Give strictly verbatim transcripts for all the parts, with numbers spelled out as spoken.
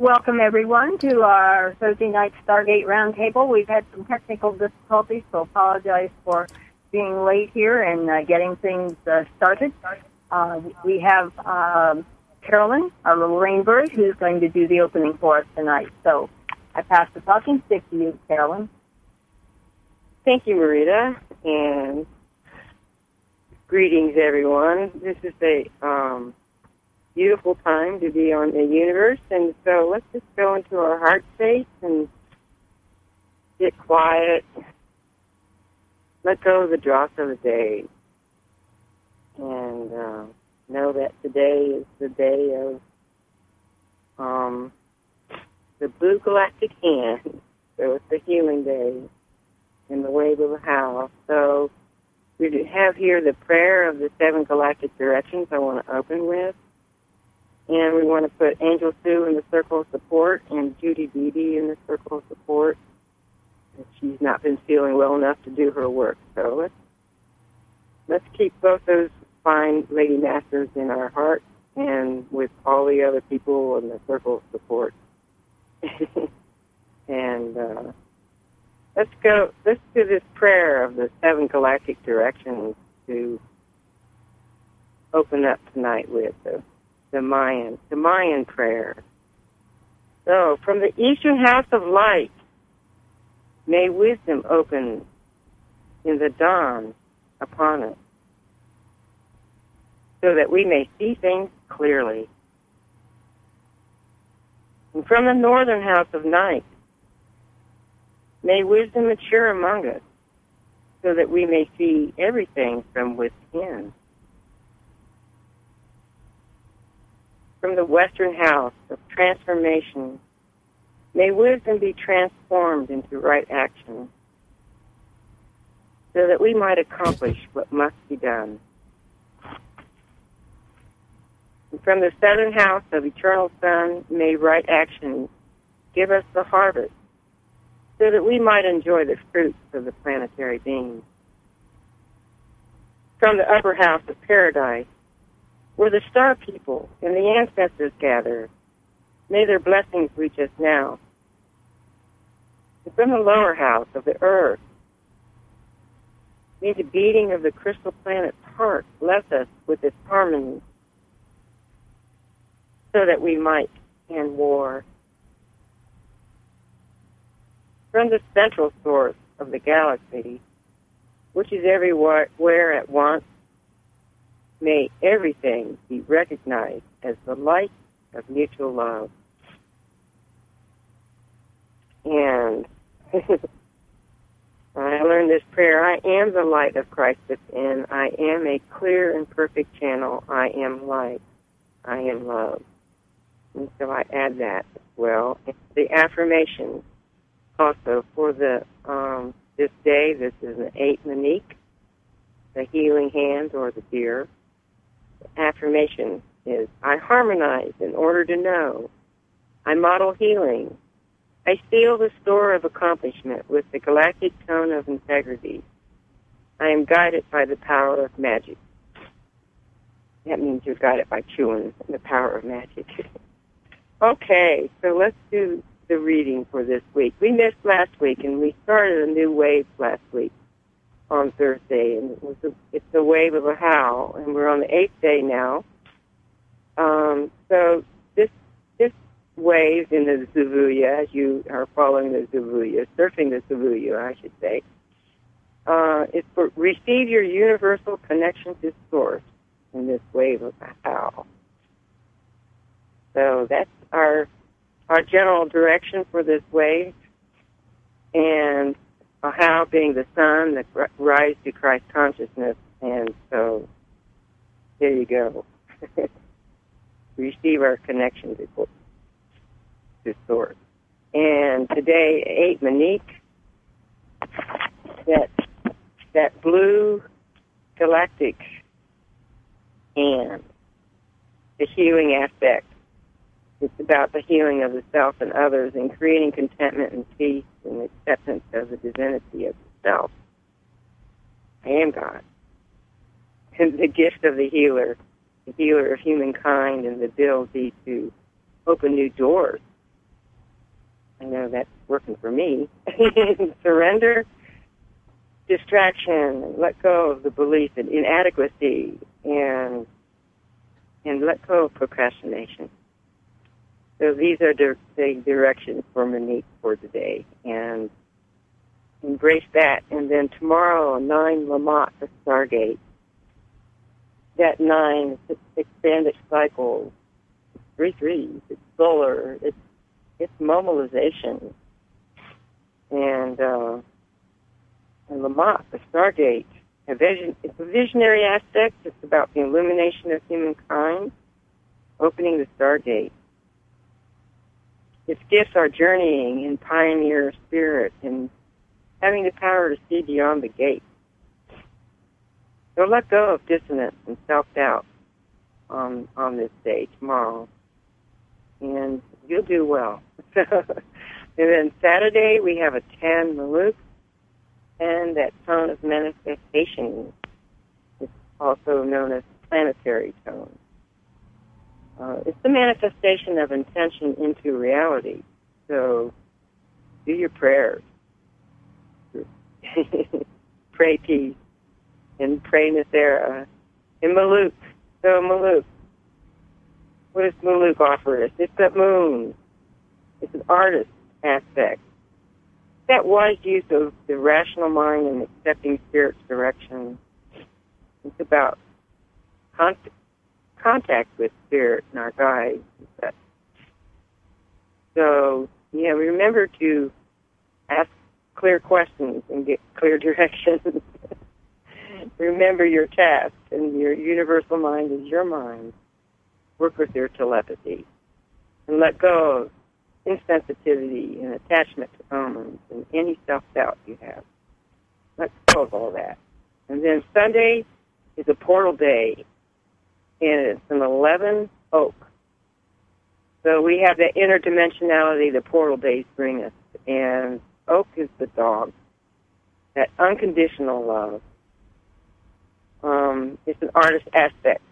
Welcome, everyone, to our Thursday night Stargate Roundtable. We've had some technical difficulties, so apologize for being late here and uh, getting things uh, started. Uh, we have um, Carolyn, our little rainbird, who's going to do the opening for us tonight. So I pass the talking stick to you, Carolyn. Thank you, Marita, and greetings, everyone. This is a um, beautiful time to be on the universe, and so let's just go into our heart space and get quiet. Let go of the dross of the day, and uh, know that today is the day of um, the Blue Galactic Hand, so it's the healing day in the wave of the house. So we have here the prayer of the seven galactic directions I want to open with. And we want to put Angel Sue in the circle of support and Judy Beebe in the circle of support. She's not been feeling well enough to do her work. So let's, let's keep both those fine lady masters in our hearts and with all the other people in the circle of support. and uh, let's go, let's do this prayer of the seven galactic directions to open up tonight with. So, The Mayan, the Mayan prayer. So, from the Eastern House of Light, may wisdom open in the dawn upon us, so that we may see things clearly. And from the Northern House of Night, may wisdom mature among us, so that we may see everything from within. From the Western House of Transformation, may wisdom be transformed into right action, so that we might accomplish what must be done. And from the Southern House of Eternal Sun, may right action give us the harvest, so that we might enjoy the fruits of the planetary beings. From the Upper House of Paradise, where the star people and the ancestors gather, may their blessings reach us now. And from the lower house of the earth, may the beating of the crystal planet's heart bless us with its harmony, so that we might end war. From the central source of the galaxy, which is everywhere at once, may everything be recognized as the light of mutual love. And I learned this prayer. I am the light of Christ within. I am a clear and perfect channel. I am light. I am love. And so I add that as well. It's the affirmation also for the um, this day. This is an eight Monique, the healing hand or the deer. Affirmation is, I harmonize in order to know. I model healing. I seal the store of accomplishment with the galactic tone of integrity. I am guided by the power of magic. That means you're guided by chewing the power of magic. Okay, so let's do the reading for this week. We missed last week, and we started a new wave last week on Thursday, and it was a, it's the wave of a howl, and we're on the eighth day now. Um, so this this wave in the Zavuya, as you are following the Zavuya, surfing the Zavuya, I should say, uh, is for receive your universal connection to Source in this wave of a howl. So that's our our general direction for this wave, and how being the sun that rise to Christ consciousness, and so there you go. Receive our connection to, to Source. And today, eight Monique, that that blue galactic hand, the healing aspect. It's about the healing of the self and others and creating contentment and peace and acceptance of the divinity of the self. I am God. And the gift of the healer, the healer of humankind, and the ability to open new doors I know that's working for me. Surrender distraction, let go of the belief in inadequacy, and and let go of procrastination. So these are the, the directions for Monique for today, and embrace that. And then tomorrow, nine Lamont, the Stargate. That nine, it's expanded cycle, it's three threes, it's solar, it's it's mobilization, and uh, and Lamont, the Stargate, a vision, it's a visionary aspect. It's about the illumination of humankind, opening the Stargate. Its gifts are journeying in pioneer spirit and having the power to see beyond the gate. So let go of dissonance and self-doubt on, on this day, tomorrow, and you'll do well. And then Saturday, we have a ten Maluk, and that tone of manifestation is also known as planetary tone. Uh, it's the manifestation of intention into reality. So do your prayers. Pray peace and pray Nithera. And Maluk. So Maluk. What does Maluk offer us? It's the moon. It's an artist aspect. That wise use of the rational mind and accepting Spirit's direction. It's about con- contact with Spirit and our guides. So, yeah, remember to ask clear questions and get clear directions. Remember your task, and your universal mind is your mind. Work with your telepathy. And let go of insensitivity and attachment to omens and any self-doubt you have. Let go of all that. And then Sunday is a portal day, and it's an eleven oak. So we have that interdimensionality the portal days bring us. And oak is the dog, that unconditional love. Um, it's an artist aspect.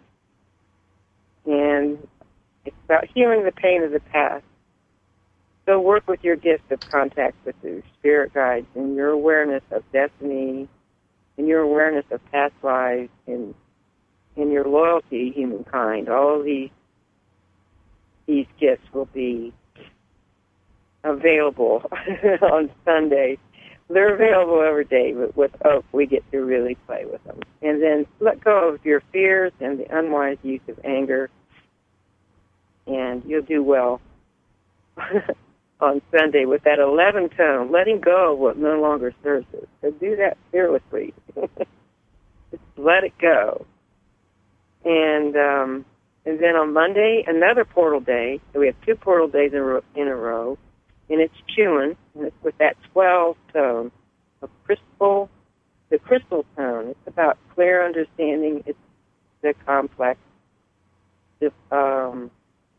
And it's about healing the pain of the past. So work with your gift of contact with your spirit guides and your awareness of destiny and your awareness of past lives and, and your loyalty to humankind. All of these, these gifts will be available on Sunday. They're available every day, but with Oak, we get to really play with them. And then let go of your fears and the unwise use of anger, and you'll do well on Sunday with that eleven tone, letting go of what no longer serves us. So do that fearlessly. Just let it go. And um, and then on Monday, another portal day. So we have two portal days in a row, in a row and it's Chuan, and it's with that twelve tone of crystal, the crystal tone. It's about clear understanding. It's the complex, the um,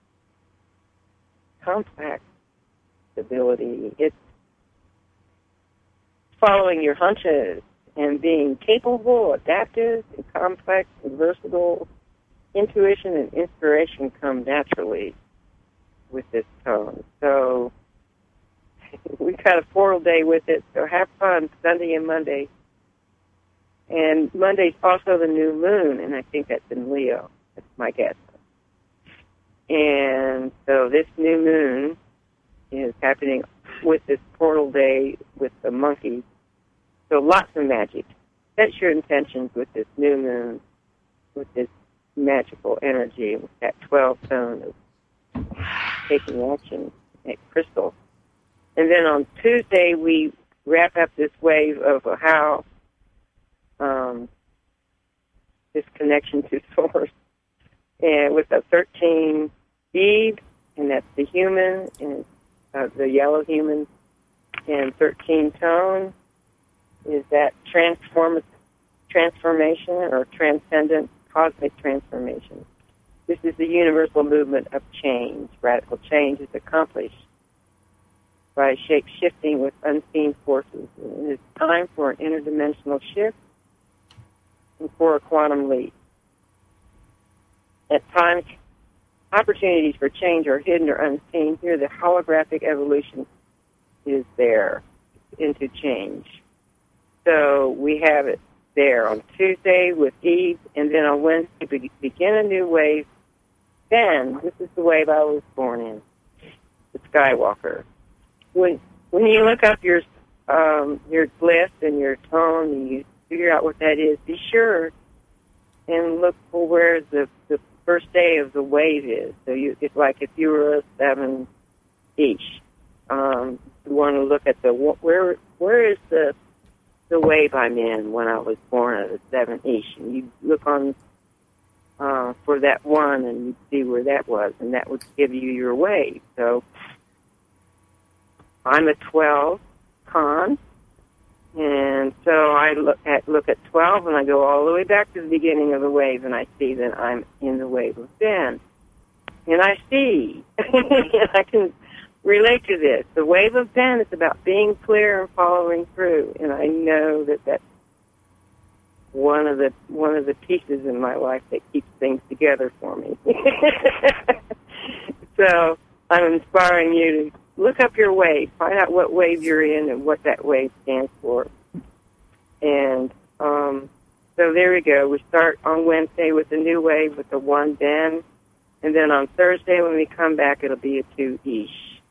complex ability. It's following your hunches and being capable, adaptive, and complex, and versatile. Intuition and inspiration come naturally with this tone. So we've got a portal day with it, so have fun Sunday and Monday. And Monday's also the new moon, and I think that's in Leo. That's my guess. And so this new moon is happening with this portal day with the monkey. So lots of magic. Set your intentions with this new moon, with this magical energy, with that twelve tone of taking action at crystal. And then on Tuesday, we wrap up this wave of how um, this connection to Source, and with the thirteen bead, and that's the human, and uh, the yellow human, and thirteen tone is that transform transformation or transcendent cosmic transformation. This is the universal movement of change. Radical change is accomplished by shape-shifting with unseen forces. And it is time for an interdimensional shift and for a quantum leap. At times, opportunities for change are hidden or unseen. Here, the holographic evolution is there into change. So we have it there on Tuesday with Eve, and then on Wednesday we begin a new wave. Then, this is the wave I was born in, the Skywalker. When when you look up your um, your glyph and your tone and you figure out what that is, be sure and look for where the, the first day of the wave is. So you, it's like if you were a seven each, um, you want to look at the where where is the the wave I'm in when I was born at a seven each, and you look on uh, for that one and you see where that was, and that would give you your wave. So I'm a twelve con, and so I look at look at twelve, and I go all the way back to the beginning of the wave, and I see that I'm in the wave of Ben. And I see, and I can relate to this. The wave of Ben is about being clear and following through, and I know that that's one of the one of the pieces in my life that keeps things together for me. So I'm inspiring you to look up your wave, find out what wave you're in and what that wave stands for. And um, so there we go. We start on Wednesday with the new wave with the one Ben, and then on Thursday when we come back, it'll be a two Ish.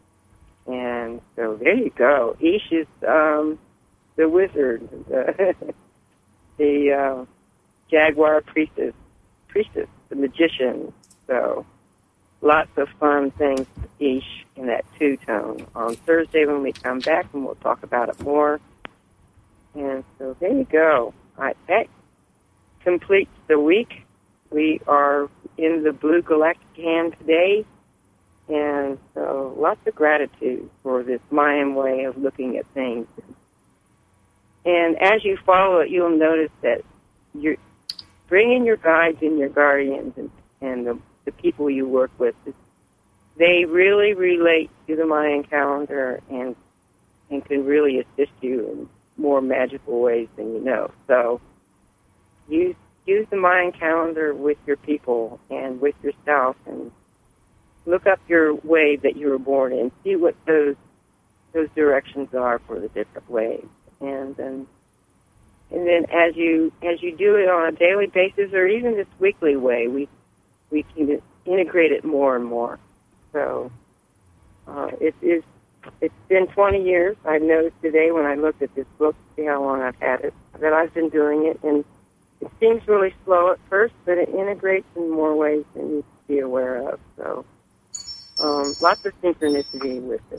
And so there you go. Ish is um, the wizard, the, the uh, jaguar priestess, priestess, the magician. So lots of fun things, Ish, in that two-tone. On Thursday when we come back, and we'll talk about it more. And so there you go. All right, that completes the week. We are in the Blue Galactic Hand today. And so lots of gratitude for this Mayan way of looking at things. And as you follow it, you'll notice that you're bringing your guides and your guardians and, and the, the people you work with. They really relate to the Mayan calendar and and can really assist you in more magical ways than you know. So use use the Mayan calendar with your people and with yourself, and look up your wave that you were born in. See what those those directions are for the different waves, and then and then as you as you do it on a daily basis, or even this weekly way, we we can integrate it more and more. So uh, it is. It's been twenty years. I've noticed today when I looked at this book, see how long I've had it, that I've been doing it, and it seems really slow at first, but it integrates in more ways than you can be aware of. So. Um, lots of synchronicity with it.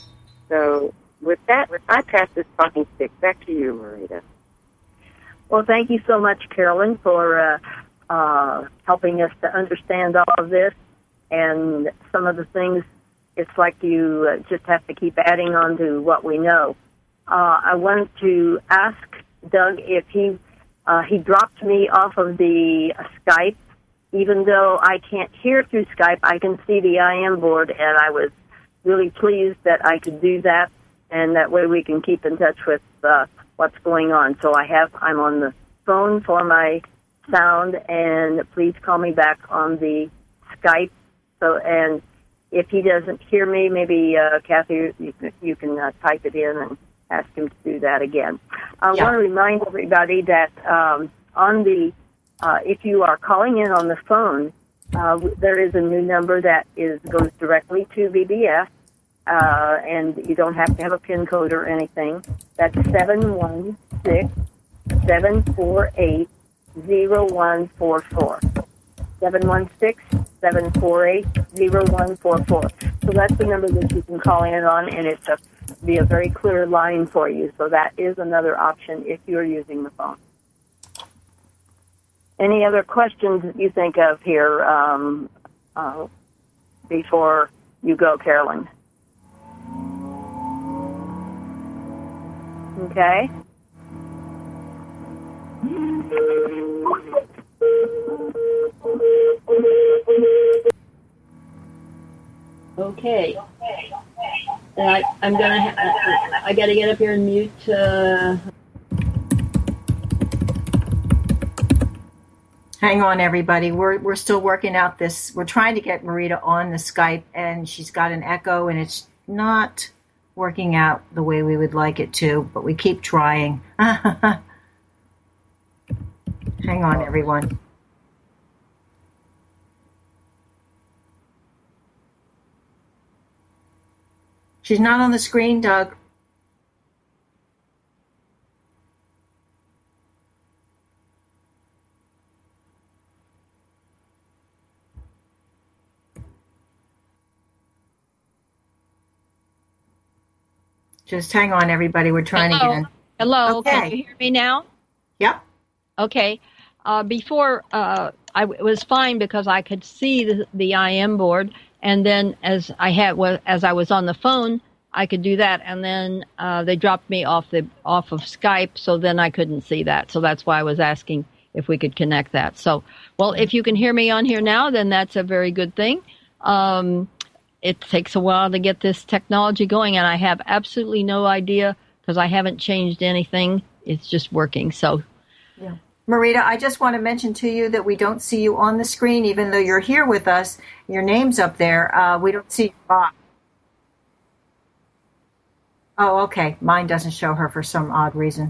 So with that, I pass this talking stick back to you, Marita. Well, thank you so much, Carolyn, for uh, uh, helping us to understand all of this. And some of the things, it's like you uh, just have to keep adding on to what we know. Uh, I wanted to ask Doug if he uh, he dropped me off of the uh, Skype. Even though I can't hear through Skype, I can see the I M board, and I was really pleased that I could do that, and that way we can keep in touch with uh, what's going on. So I have, I'm on the phone for my sound, and please call me back on the Skype. So, and if he doesn't hear me, maybe uh, Kathy, you can, you can uh, type it in and ask him to do that again. I yeah. want to remind everybody that um, on the Uh, if you are calling in on the phone, uh, there is a new number that is goes directly to V B S, uh, and you don't have to have a PIN code or anything. That's seven one six, seven four eight, zero one four four. seven one six, seven four eight, zero one four four. So that's the number that you can call in on, and it's a, be a very clear line for you. So that is another option if you're using the phone. Any other questions that you think of here um, uh, before you go, Carolyn? Okay. Okay. And I, I'm gonna. Ha- I got to get up here and mute. Uh Hang on, everybody. We're we're still working out this. We're trying to get Marita on the Skype, and she's got an echo, and it's not working out the way we would like it to, but we keep trying. Hang on, everyone. She's not on the screen, Doug. Just hang on, everybody. We're trying Hello. again. Hello. Okay. Can you hear me now? Yep. Okay. Uh, before, uh, I it was fine because I could see the, the I M board, and then as I had well, as I was on the phone, I could do that, and then uh, they dropped me off the off of Skype, so then I couldn't see that. So that's why I was asking if we could connect that. So, well, if you can hear me on here now, then that's a very good thing. Um, It takes a while to get this technology going, and I have absolutely no idea because I haven't changed anything. It's just working. So, yeah. Marita, I just want to mention to you that we don't see you on the screen, even though you're here with us. Your name's up there. Uh, we don't see your box. Oh, okay. Mine doesn't show her for some odd reason.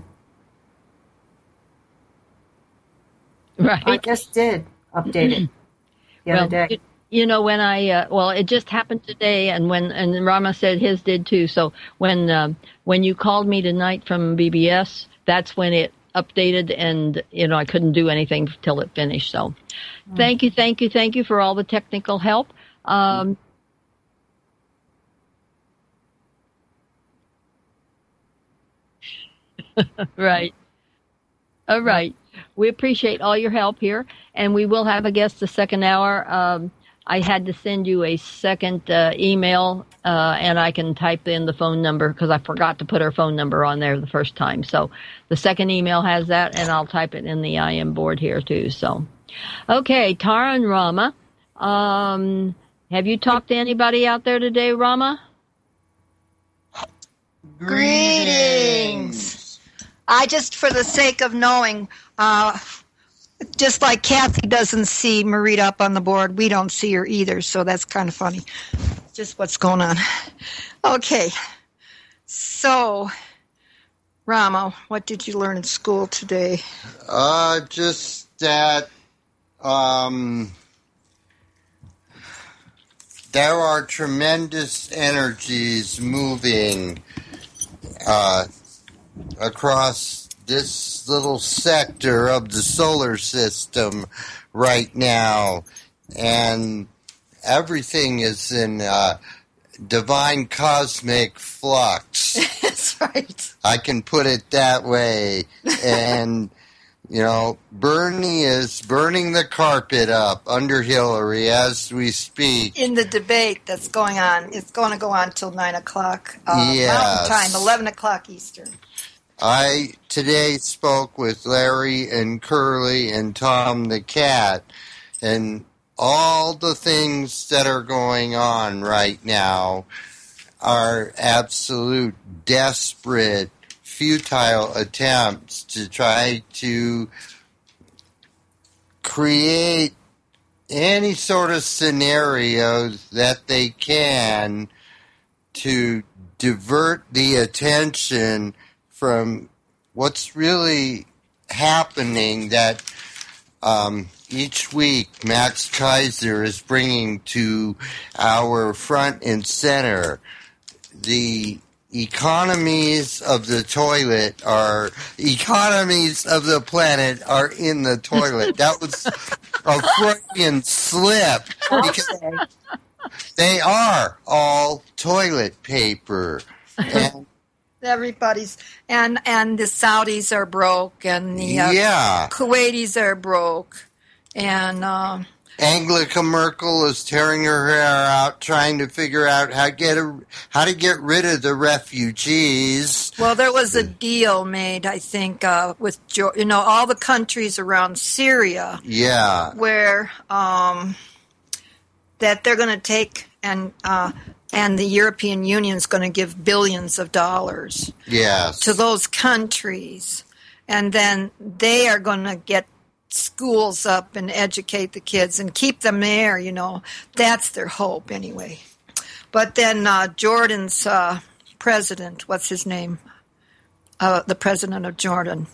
right. I just did update it the well, other day. It, You know, when I, uh, well, it just happened today, and when, and Rama said his did too. So when, um, when you called me tonight from B B S, that's when it updated, and, you know, I couldn't do anything till it finished. So mm. thank you, thank you, thank you for all the technical help. Um, right. All right. We appreciate all your help here, and we will have a guest the second hour. Um, I had to send you a second uh, email, uh, and I can type in the phone number because I forgot to put her phone number on there the first time. So the second email has that, and I'll type it in the I M board here too. So, okay, Tara and Rama, um, have you talked to anybody out there today, Rama? Greetings. I just, for the sake of knowing, uh, just like Kathy doesn't see Marita up on the board, we don't see her either, so that's kind of funny. Just what's going on. Okay. So, Rama, what did you learn in school today? Uh, just that um, there are tremendous energies moving uh, across this little sector of the solar system right now, and everything is in uh, divine cosmic flux. That's right. I can put it that way. And, you know, Bernie is burning the carpet up under Hillary as we speak. In the debate that's going on, it's going to go on till nine o'clock uh, Yes. Mountain Time, eleven o'clock Eastern. I today spoke with Larry and Curly and Tom the cat, and all the things that are going on right now are absolute desperate, futile attempts to try to create any sort of scenarios that they can to divert the attention from what's really happening, that um, each week Max Kaiser is bringing to our front and center. The economies of the toilet are, economies of the planet are in the toilet. That was a Freudian slip, because they are all toilet paper. And Everybody's and and the Saudis are broke, and the uh, yeah. Kuwaitis are broke, and uh, Angela Merkel is tearing her hair out, trying to figure out how to get a, how to get rid of the refugees. well, there was a deal made, I think, uh, with you know all the countries around Syria, Yeah, where um, that they're going to take and. Uh, And the European Union is going to give billions of dollars yes. to those countries. And then they are going to get schools up and educate the kids and keep them there, you know. That's their hope anyway. But then uh, Jordan's uh, president, what's his name? Uh, the president of Jordan.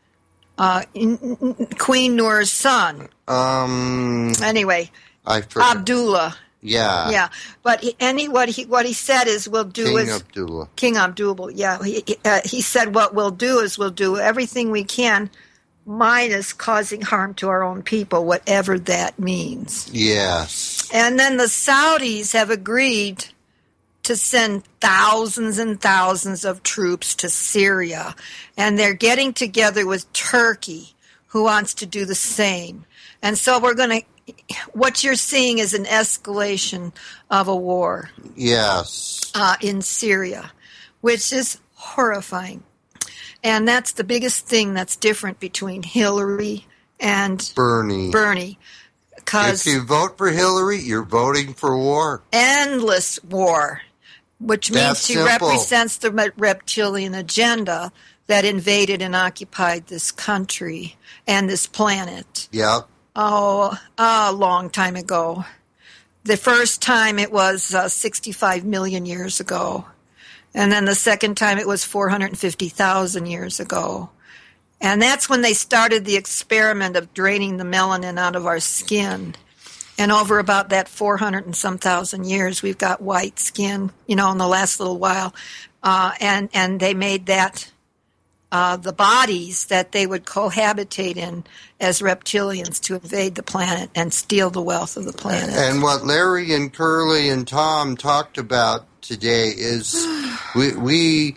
Uh, Queen Noor's son. Um. Anyway, I forgot. Abdullah. Yeah. Yeah. But he, any what he what he said is we'll do King is Abdullah. King Abdullah. Yeah. He uh, he said what we'll do is we'll do everything we can, minus causing harm to our own people, whatever that means. Yes. And then the Saudis have agreed to send thousands and thousands of troops to Syria. And they're getting together with Turkey, who wants to do the same. And so we're going to, what you're seeing is an escalation of a war. Yes. Uh, in Syria, which is horrifying. And that's the biggest thing that's different between Hillary and Bernie. Bernie. If you vote for Hillary, you're voting for war. Endless war. Which means That's she simple. represents the reptilian agenda that invaded and occupied this country and this planet. Yep. Oh, a long time ago. The first time it was uh, sixty-five million years ago. And then the second time it was four hundred fifty thousand years ago. And that's when they started the experiment of draining the melanin out of our skin. And over about that four hundred and some thousand years, we've got white skin, you know, in the last little while. Uh, and, and they made that uh, the bodies that they would cohabitate in as reptilians to invade the planet and steal the wealth of the planet. And what Larry and Curly and Tom talked about today is we, we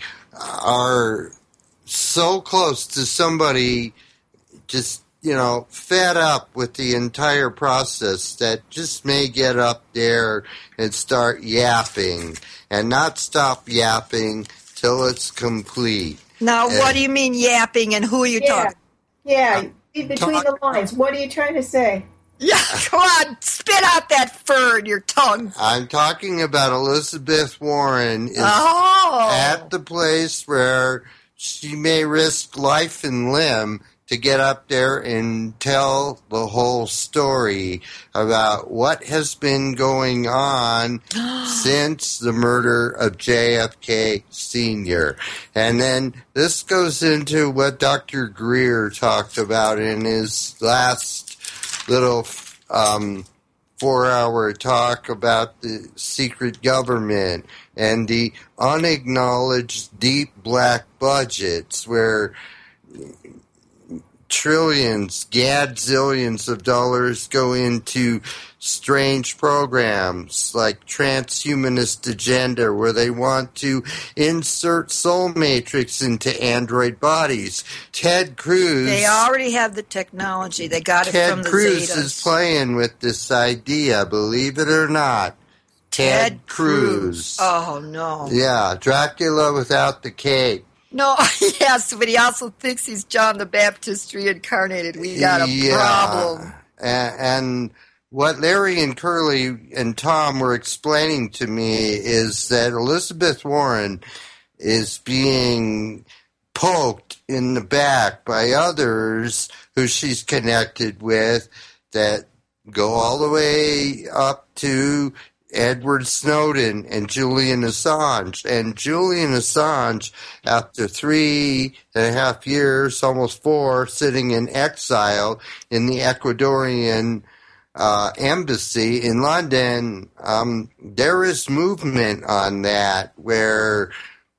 are so close to somebody just, you know, fed up with the entire process that just may get up there and start yapping and not stop yapping till it's complete. Now, and, what do you mean yapping, and who are you yeah. talking? Yeah, between talk- the lines. What are you trying to say? Yeah, come on, spit out that fur in your tongue. I'm talking about Elizabeth Warren is oh. at the place where she may risk life and limb to get up there and tell the whole story about what has been going on since the murder of J F K Senior And then this goes into what Doctor Greer talked about in his last little um, four-hour talk about the secret government and the unacknowledged deep black budgets where trillions, gadzillions of dollars go into strange programs like transhumanist agenda where they want to insert soul matrix into android bodies. Ted Cruz... They already have the technology. They got it Ted from the Cruz Zetas. is playing with this idea, believe it or not. Ted, Ted Cruz. Cruz. Oh, no. Yeah, Dracula without the cape. No, yes, but he also thinks he's John the Baptist reincarnated. We got a yeah. problem. And, and what Larry and Curly and Tom were explaining to me is that Elizabeth Warren is being poked in the back by others who she's connected with that go all the way up to Edward Snowden and Julian Assange. And Julian Assange, after three and a half years, almost four, sitting in exile in the Ecuadorian uh, embassy in London, um, there is movement on that where,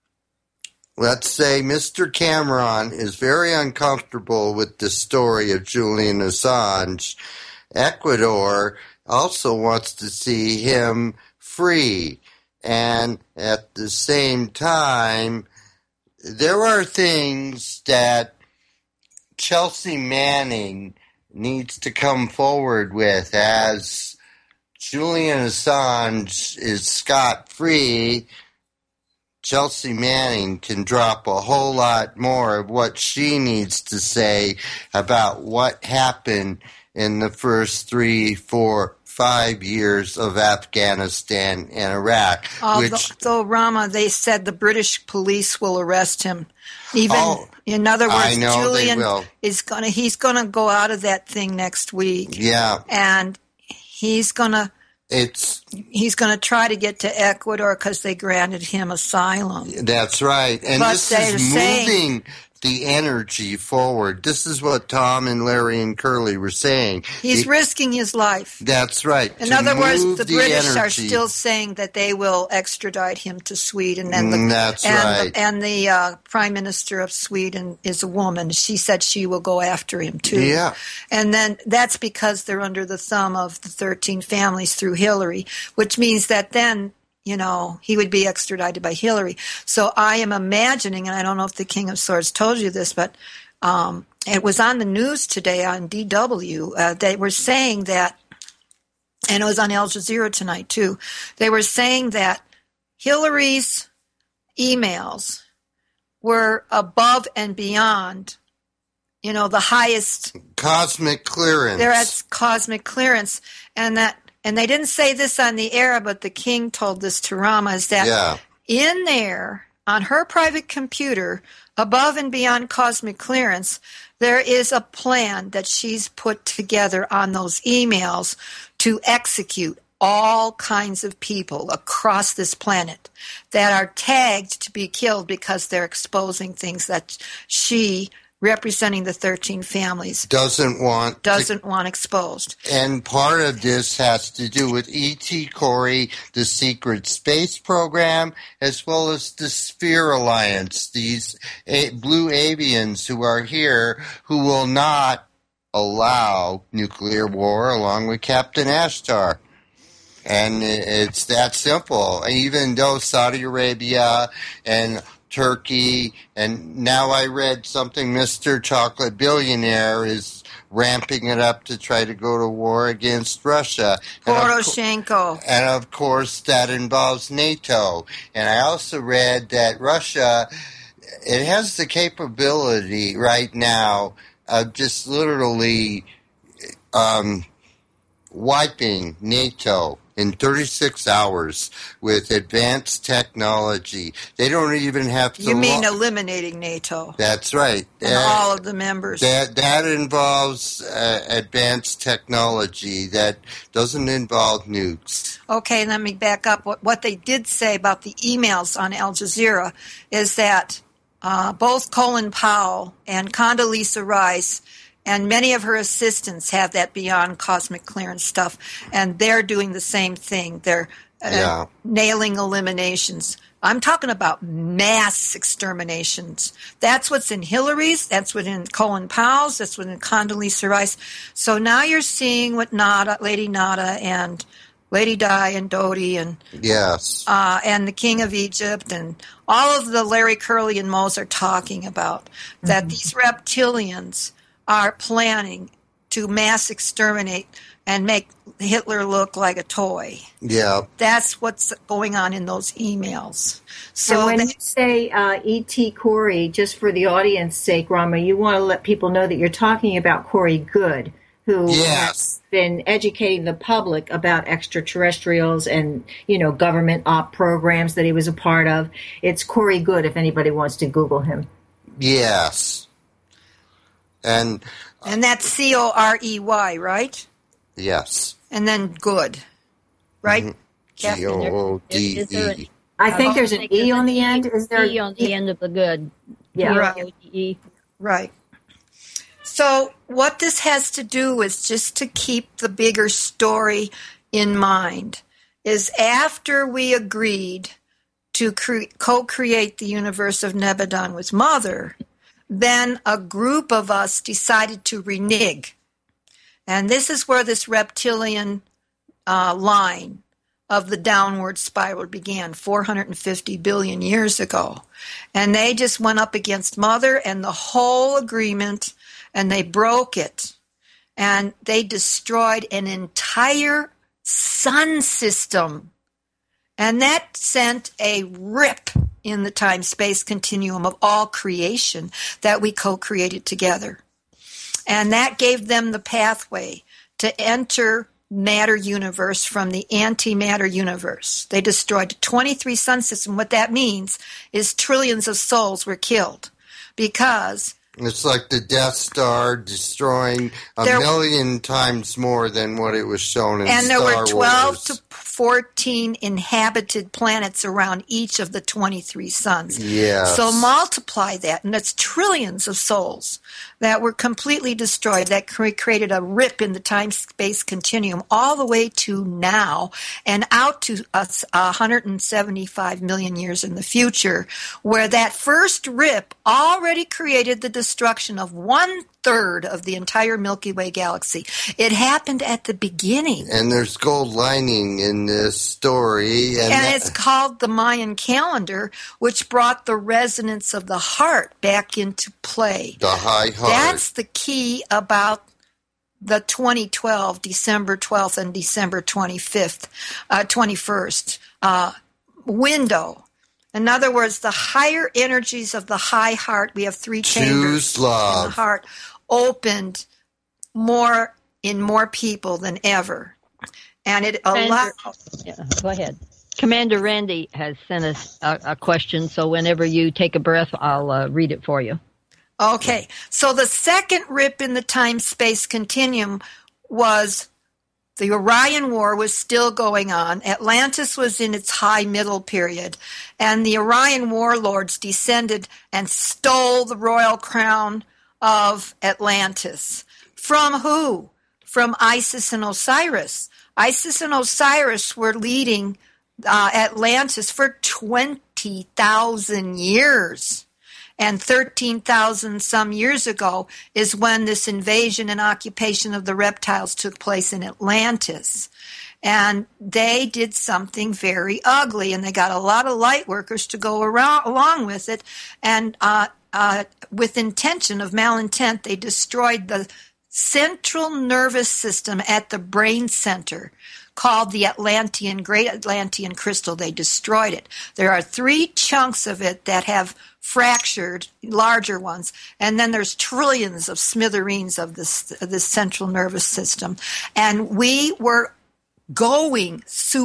let's say, Mister Cameron is very uncomfortable with the story of Julian Assange. Ecuador also wants to see him free. And at the same time, there are things that Chelsea Manning needs to come forward with as Julian Assange is scot-free. Chelsea Manning can drop a whole lot more of what she needs to say about what happened in the first three, four, five years of Afghanistan and Iraq. Although, which, though Rama, they said the British police will arrest him. Even oh, in other words, I know Julian they will. is gonna he's gonna go out of that thing next week. Yeah, and he's gonna it's he's going to try to get to Ecuador because they granted him asylum. That's right. And But this they're is saying- moving the energy forward. This is what Tom and Larry and Curly were saying. He's The- risking his life. That's right. In to other words, move the British are energy. still saying that they will extradite him to Sweden, and the Mm, that's and right. the, and the uh, Prime Minister of Sweden is a woman. She said she will go after him too. Yeah. And then that's because they're under the thumb of the thirteen families through Hillary, which means that then, you know, he would be extradited by Hillary. So I am imagining, and I don't know if the King of Swords told you this, but um, it was on the news today on D W. Uh, they were saying that, and it was on Al Jazeera tonight too, they were saying that Hillary's emails were above and beyond, you know, the highest. Cosmic clearance. They're at cosmic clearance, and that, and they didn't say this on the air, but the king told this to Rama, is that Yeah. in there on her private computer, above and beyond cosmic clearance, there is a plan that she's put together on those emails to execute all kinds of people across this planet that are tagged to be killed because they're exposing things that she, representing the thirteen families, Doesn't want to- doesn't want exposed. And part of this has to do with E T Corey, the secret space program, as well as the Sphere Alliance, these a- blue avians who are here who will not allow nuclear war along with Captain Ashtar. And it's that simple. Even though Saudi Arabia and Turkey, and now I read something Mister Chocolate Billionaire is ramping it up to try to go to war against Russia. And of, co- Poroshenko. and of course, that involves NATO. And I also read that Russia, it has the capability right now of just literally um, wiping NATO in thirty-six hours with advanced technology. They don't even have to... You mean lo- eliminating NATO That's right. and That- all of the members? That that involves uh, advanced technology. That doesn't involve nukes. Okay, let me back up. What, what they did say about the emails on Al Jazeera is that uh, both Colin Powell and Condoleezza Rice and many of her assistants have that beyond cosmic clearance stuff, and they're doing the same thing. They're uh, Yeah. nailing eliminations. I'm talking about mass exterminations. That's what's in Hillary's. That's what's in Colin Powell's. That's what's in Condoleezza Rice. So now you're seeing what Nada, Lady Nada and Lady Di and Dodi and Yes. uh, and the King of Egypt and all of the Larry Curly and Moes are talking about, that these reptilians are planning to mass exterminate and make Hitler look like a toy. Yeah. That's what's going on in those emails. So So when they- you say uh, E T Corey, just for the audience sake, Rama, you want to let people know that you're talking about Corey Good, who Yes. has been educating the public about extraterrestrials and, you know, government op programs that he was a part of. It's Corey Good if anybody wants to Google him. Yes. And and that's C O R E Y, right? yes. And then good, right? G Captain? O O D Is there E. I think I there's an think E there's on an the end. Is there E on the end of the good. Yeah. Right. G O D E. Right. So what this has to do is just to keep the bigger story in mind, is after we agreed to cre- co-create the universe of Nebadon with Mother, then a group of us decided to renege. And this is where this reptilian uh, line of the downward spiral began four hundred fifty billion years ago. And they just went up against Mother and the whole agreement, and they broke it. And they destroyed an entire sun system. And that sent a rip in the time-space continuum of all creation that we co-created together. And that gave them the pathway to enter matter universe from the antimatter universe. They destroyed twenty-three sun systems. What that means is trillions of souls were killed because It's like the Death Star destroying a There- million times more than what it was shown in and there Star were twelve Wars. to fourteen inhabited planets around each of the twenty-three suns. Yes. So multiply that, and that's trillions of souls that were completely destroyed, that cre- created a rip in the time-space continuum all the way to now and out to us one hundred seventy-five million years in the future, where that first rip already created the destruction of one third of the entire Milky Way galaxy. It happened at the beginning. And there's gold lining in this story. And, And that- it's called the Mayan calendar, which brought the resonance of the heart back into play. the high heart. That's the key about the twenty twelve, December twelfth and December twenty-fifth, uh, twenty-first uh, window. In other words, the higher energies of the high heart, we have three chambers Choose in love. the heart, opened more in more people than ever. And it allows... Yeah, go ahead. Commander Randy has sent us a, a question, so whenever you take a breath, I'll uh, read it for you. Okay, so the second rip in the time-space continuum was the Orion War was still going on. Atlantis was in its high middle period, and the Orion warlords descended and stole the royal crown of Atlantis. From who? From Isis and Osiris. Isis and Osiris were leading uh, Atlantis for twenty thousand years. And thirteen thousand some years ago is when this invasion and occupation of the reptiles took place in Atlantis. And they did something very ugly, and they got a lot of light workers to go around, along with it. And uh, uh, with intention of malintent, they destroyed the central nervous system at the brain center, called the Atlantean, Great Atlantean Crystal. They destroyed it. There are three chunks of it that have fractured, larger ones, and then there's trillions of smithereens of this, of this central nervous system. And we were going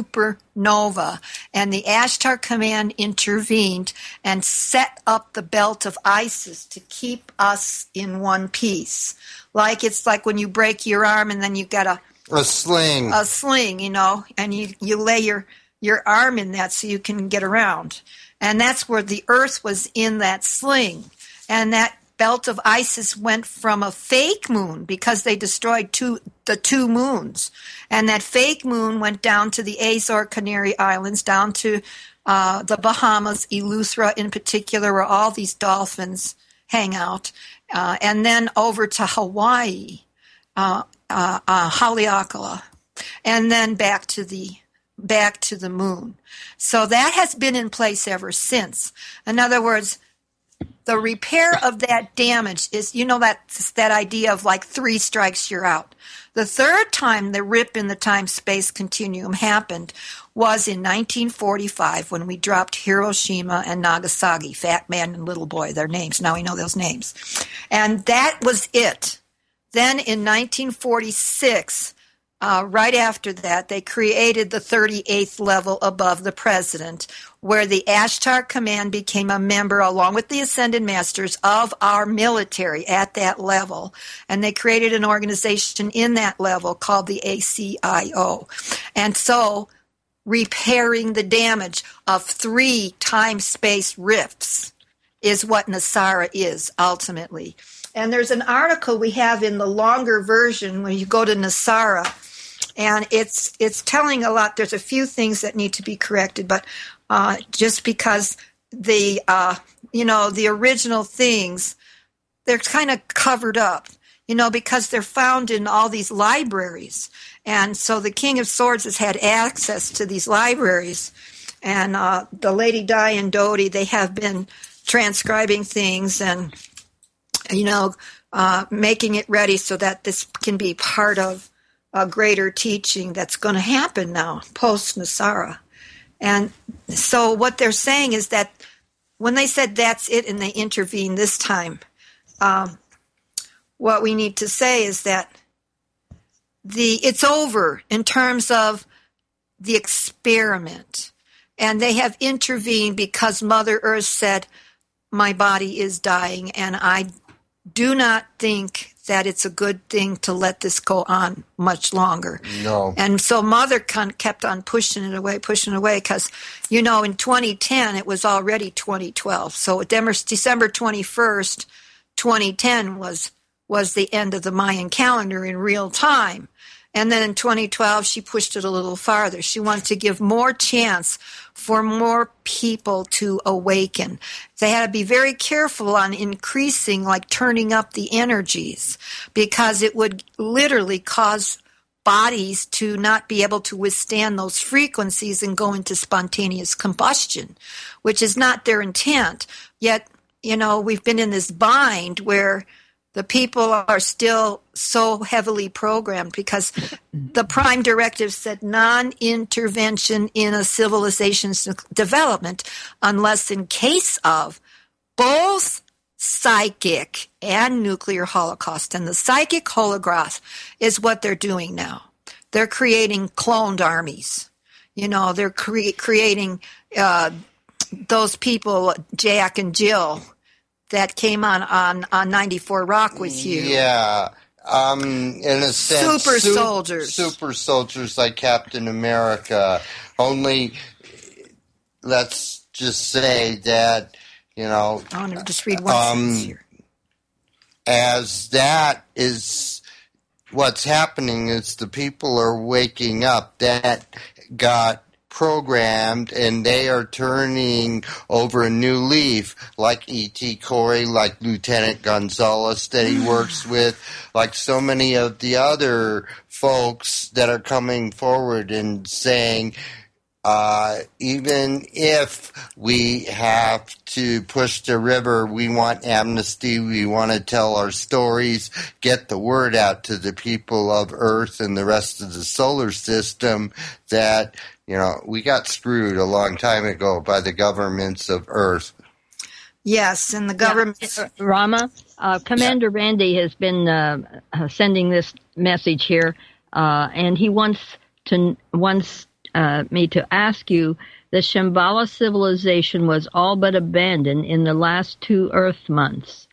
supernova, and the Ashtar Command intervened and set up the belt of Isis to keep us in one piece. Like it's like when you break your arm and then you've got a A sling. a sling, you know, and you, you lay your, your arm in that so you can get around. And that's where the Earth was in that sling. And that belt of Isis went from a fake moon because they destroyed two the two moons. And that fake moon went down to the Azore Canary Islands, down to uh, the Bahamas, Eleuthera in particular, where all these dolphins hang out, uh, and then over to Hawaii, uh, uh, uh, Haleakala, and then back to the back to the moon. So that has been in place ever since. In other words, the repair of that damage is, you know, that that idea of like three strikes, you're out. The third time the rip in the time-space continuum happened was in nineteen forty-five when we dropped Hiroshima and Nagasaki, Fat Man and Little Boy, their names. Now we know those names. And that was it. Then in nineteen forty-six, Uh, right after that, they created the thirty-eighth level above the president, where the Ashtar Command became a member, along with the Ascended Masters, of our military at that level. And they created an organization in that level called the A C I O. And so, repairing the damage of three time-space rifts is what Nasara is, ultimately. And there's an article we have in the longer version when you go to Nasara, and it's it's telling a lot. There's a few things that need to be corrected, but uh, just because the uh, you know the original things, they're kind of covered up, you know, because they're found in all these libraries, and so the King of Swords has had access to these libraries, and uh, the Lady Di and Dodi, they have been transcribing things and you know uh, making it ready so that this can be part of a greater teaching that's going to happen now, post-Nasara. And so what they're saying is that when they said that's it and they intervened this time, um, what we need to say is that the it's over in terms of the experiment. And they have intervened because Mother Earth said, my body is dying, and I do not think that it's a good thing to let this go on much longer. No. And so Mother con- kept on pushing it away, pushing it away, because, you know, in twenty ten, it was already twenty twelve. So December twenty-first, twenty ten was was the end of the Mayan calendar in real time. And then in twenty twelve, she pushed it a little farther. She wanted to give more chance for more people to awaken. They had to be very careful on increasing, like turning up the energies, because it would literally cause bodies to not be able to withstand those frequencies and go into spontaneous combustion, which is not their intent. Yet, you know, we've been in this bind where the people are still so heavily programmed because the prime directive said non-intervention in a civilization's development unless in case of both psychic and nuclear holocaust. And the psychic holocaust is what they're doing now. They're creating cloned armies. You know, they're cre- creating uh, those people, Jack and Jill, that came on, on, on ninety-four Rock with you. Yeah. Um, in a sense, super su- soldiers. Super soldiers like Captain America. Only, let's just say that, you know. I want to just read one um, sentence here. As that is what's happening, is the people are waking up that got programmed, and they are turning over a new leaf, like E T. Corey, like Lieutenant Gonzalez that he works with, like so many of the other folks that are coming forward and saying, uh, even if we have to push the river, we want amnesty, we want to tell our stories, get the word out to the people of Earth and the rest of the solar system that, you know, we got screwed a long time ago by the governments of Earth. Yes, and the government. Yeah. Rama, uh, Commander yeah. Randy has been uh, sending this message here, uh, and he wants to wants uh, me to ask you: the Shambhala civilization was all but abandoned in the last two Earth months.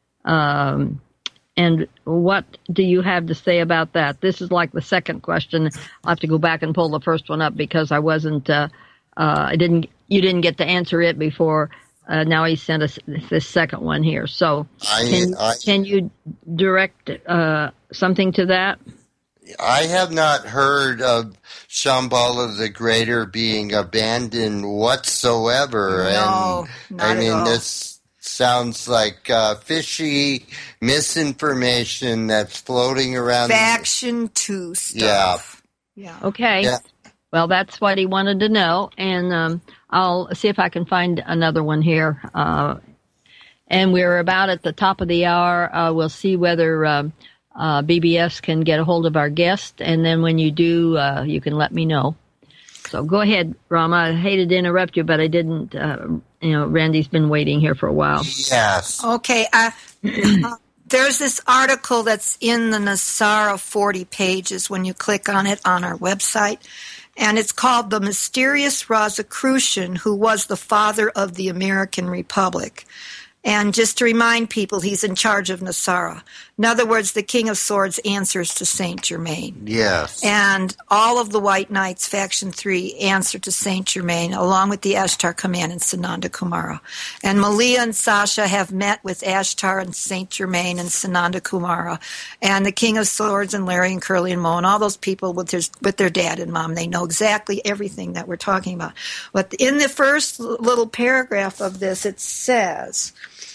Um, And what do you have to say about that? This is like the second question. I'll have to go back and pull the first one up because I wasn't, uh, uh, I didn't, you didn't get to answer it before. Uh, now he sent us this second one here. So I, can, I, can you direct uh, something to that? I have not heard of Shambhala the Greater being abandoned whatsoever. No, and not I mean, at all. this sounds like uh, fishy misinformation that's floating around. Faction two stuff. Yeah. Yeah. Okay. Yeah. Well, that's what he wanted to know, and um, I'll see if I can find another one here. Uh, and we're about at the top of the hour. Uh, we'll see whether um, uh, B B S can get a hold of our guest, and then when you do, uh, you can let me know. So go ahead, Rama. I hated to interrupt you, but I didn't. Uh, you know, Randy's been waiting here for a while. Yes. Okay. Uh, uh, there's this article that's in the Nasara forty pages when you click on it on our website, and it's called The Mysterious Rosicrucian, Who Was the Father of the American Republic. And just to remind people, he's in charge of Nasara. In other words, the King of Swords answers to Saint Germain. Yes. And all of the White Knights, Faction three, answer to Saint Germain, along with the Ashtar Command and Sananda Kumara. And Malia and Sasha have met with Ashtar and Saint Germain and Sananda Kumara. And the King of Swords and Larry and Curly and Mo and all those people with their, with their dad and mom. They know exactly everything that we're talking about. But in the first little paragraph of this, it says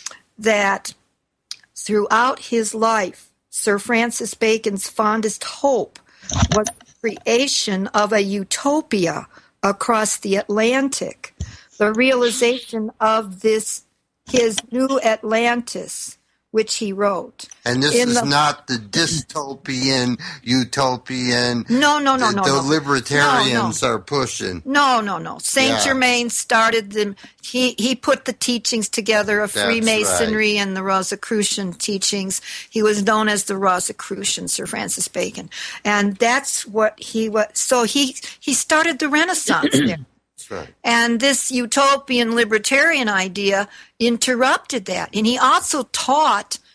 that throughout his life, Sir Francis Bacon's fondest hope was the creation of a utopia across the Atlantic, the realization of this, his new Atlantis, which he wrote. And this In is the- not the dystopian, utopian. No, no, no, the, no, The no. libertarians No, no. are pushing. No, no, no. Saint Yeah. Germain started them. He he put the teachings together of That's Freemasonry and the Rosicrucian teachings. He was known as the Rosicrucian, Sir Francis Bacon, and that's what he was. So he he started the Renaissance there. That's right. And this utopian libertarian idea interrupted that. And he also taught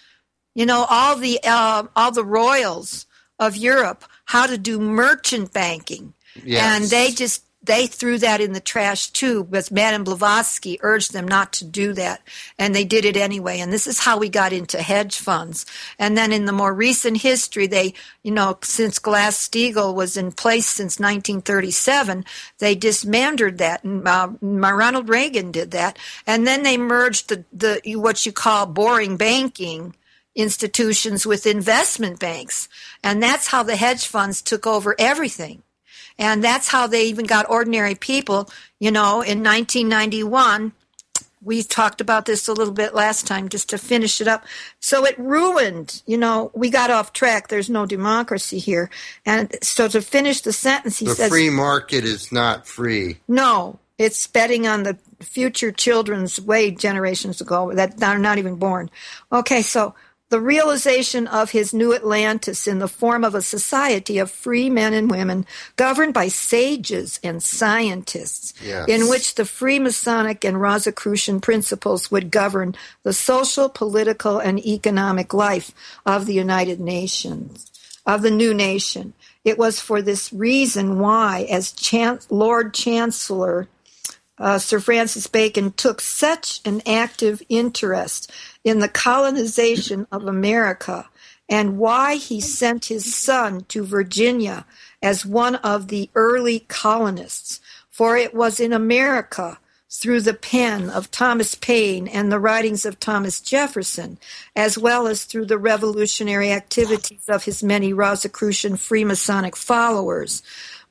You know, all the uh, all the royals of Europe, how to do merchant banking. Yes. And they just, they threw that in the trash too, because Madame Blavatsky urged them not to do that. And they did it anyway. And this is how we got into hedge funds. And then in the more recent history, they, you know, since Glass-Steagall was in place since nineteen thirty-seven, they dismantled that. And uh, Ronald Reagan did that. And then they merged the, the what you call boring banking institutions with investment banks. And that's how the hedge funds took over everything. And that's how they even got ordinary people. You know, in nineteen ninety-one, we talked about this a little bit last time just to finish it up. So it ruined, you know, we got off track. There's no democracy here. And so to finish the sentence, he the says... The free market is not free. No, it's betting on the future children's way generations ago that are not even born. Okay, so... the realization of his new Atlantis in the form of a society of free men and women governed by sages and scientists, yes. in which the Freemasonic and Rosicrucian principles would govern the social, political, and economic life of the United Nations, of the new nation. It was for this reason why, as Chan- Lord Chancellor Uh, Sir Francis Bacon took such an active interest in the colonization of America, and why he sent his son to Virginia as one of the early colonists. For it was in America, through the pen of Thomas Paine and the writings of Thomas Jefferson, as well as through the revolutionary activities of his many Rosicrucian Freemasonic followers,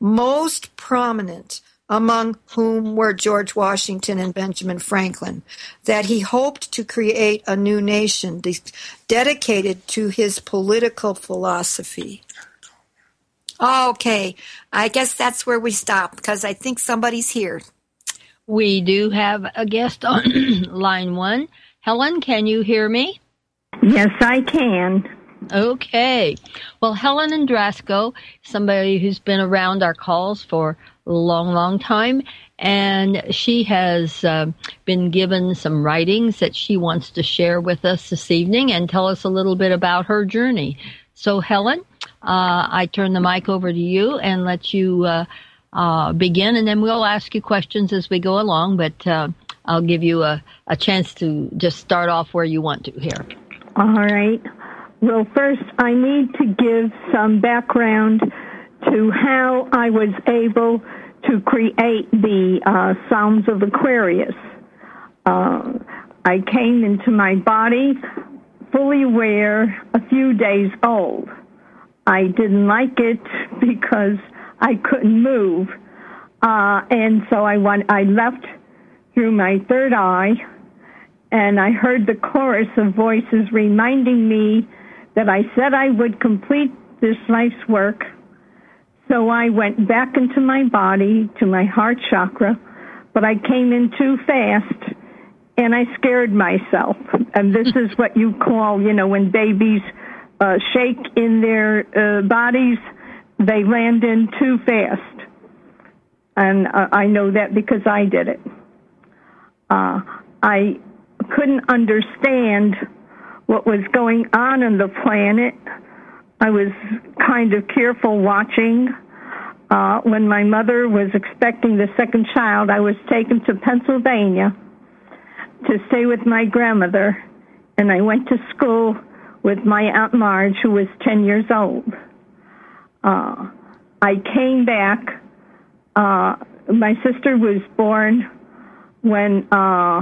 most prominent among whom were George Washington and Benjamin Franklin, that he hoped to create a new nation de- dedicated to his political philosophy. Okay, I guess that's where we stop, because I think somebody's here. We do have a guest on line one. Helen, can you hear me? Yes, I can. Okay. Well, Helen Andrasco, somebody who's been around our calls for a long, long time, and she has uh, been given some writings that she wants to share with us this evening and tell us a little bit about her journey. So, Helen, uh, I turn the mic over to you and let you uh, uh, begin, and then we'll ask you questions as we go along, but uh, I'll give you a, a chance to just start off where you want to here. All right. Well, first, I need to give some background to how I was able to create the uh, Psalms of Aquarius. Uh, I came into my body fully aware, a few days old. I didn't like it because I couldn't move, uh, and so I went, I left through my third eye, and I heard the chorus of voices reminding me that I said I would complete this life's work. So I went back into my body, to my heart chakra, but I came in too fast, and I scared myself. And this is what you call, you know, when babies uh, shake in their uh, bodies, they land in too fast. And uh, I know that because I did it. Uh, I couldn't understand what was going on on the planet. I was kind of careful watching. Uh, when my mother was expecting the second child, I was taken to Pennsylvania to stay with my grandmother, and I went to school with my Aunt Marge, who was ten years old. Uh, I came back. Uh, my sister was born when uh,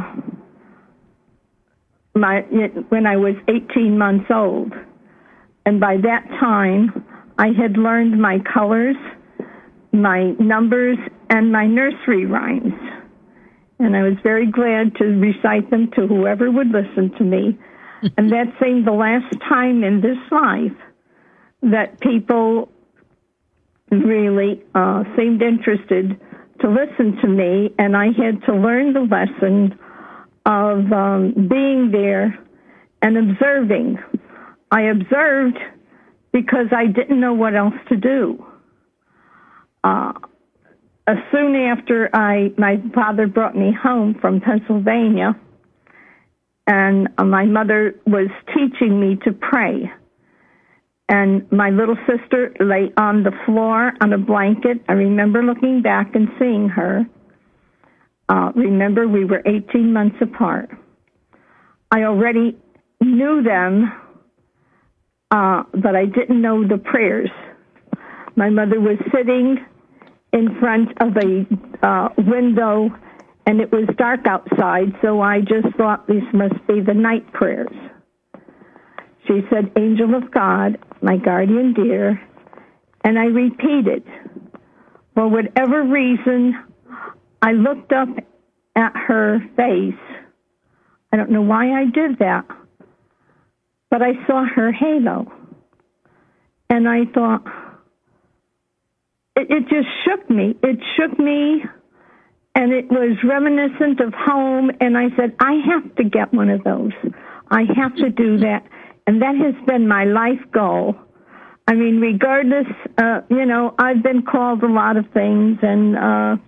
my when I was eighteen months old. And by that time, I had learned my colors, my numbers, and my nursery rhymes. And I was very glad to recite them to whoever would listen to me. And that seemed the last time in this life that people really uh, seemed interested to listen to me. And I had to learn the lesson of um, being there and observing. I observed because I didn't know what else to do. Uh, uh, soon after I, my father brought me home from Pennsylvania, and uh, my mother was teaching me to pray. And my little sister lay on the floor on a blanket. I remember looking back and seeing her. Uh, remember, we were eighteen months apart. I already knew them, uh, but I didn't know the prayers. My mother was sitting in front of a uh, window, and it was dark outside, so I just thought these must be the night prayers. She said, "Angel of God, my guardian dear," and I repeated. For whatever reason, I looked up at her face. I don't know why I did that, but I saw her halo. And I thought, it, it just shook me. It shook me, and it was reminiscent of home, and I said, I have to get one of those. I have to do that. And that has been my life goal. I mean, regardless, uh, you know, I've been called a lot of things, and uh,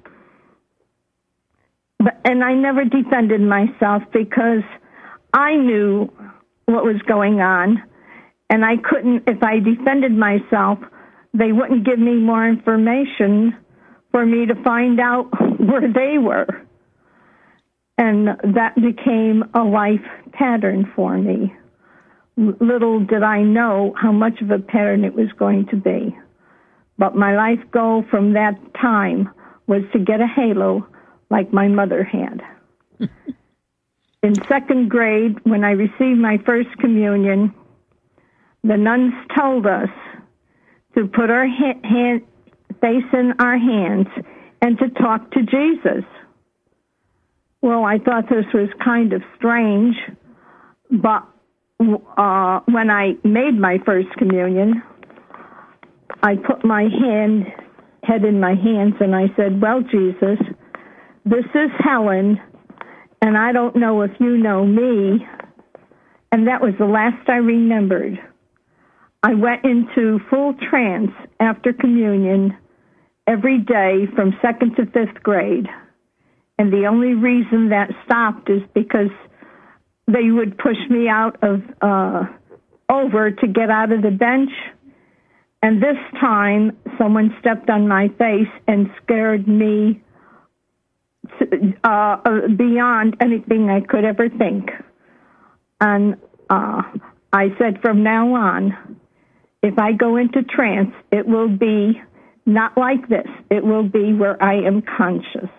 but and I never defended myself because I knew what was going on, and I couldn't. If I defended myself, they wouldn't give me more information for me to find out where they were, and that became a life pattern for me. Little did I know how much of a pattern it was going to be. But my life goal from that time was to get a halo like my mother had. In second grade, when I received my first communion, the nuns told us to put our ha- hand, face in our hands and to talk to Jesus. Well, I thought this was kind of strange, but Uh, when I made my first communion, I put my hand, head in my hands, and I said, well, Jesus, this is Helen, and I don't know if you know me. And that was the last I remembered. I went into full trance after communion every day from second to fifth grade. And the only reason that stopped is because they would push me out of, uh, over to get out of the bench. And this time, someone stepped on my face and scared me to, uh, beyond anything I could ever think. And uh, I said, from now on, if I go into trance, it will be not like this. It will be where I am conscious.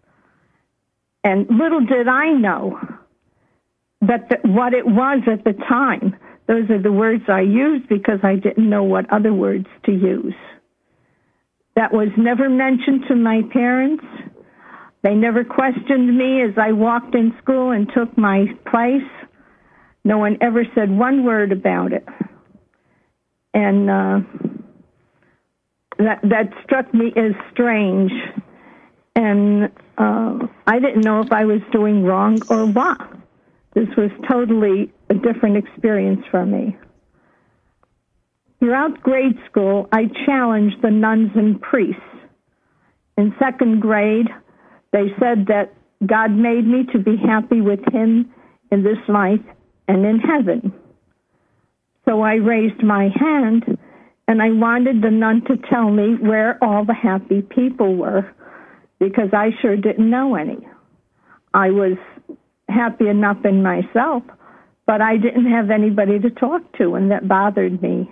And little did I know that the, what it was at the time. Those are the words I used because I didn't know what other words to use. That was never mentioned to my parents. They never questioned me as I walked in school and took my place. No one ever said one word about it. And uh, that that struck me as strange. And uh, I didn't know if I was doing wrong or what. This was totally a different experience for me. Throughout grade school, I challenged the nuns and priests. In second grade, they said that God made me to be happy with him in this life and in heaven. So I raised my hand, and I wanted the nun to tell me where all the happy people were, because I sure didn't know any. I was happy enough in myself, but I didn't have anybody to talk to, and that bothered me.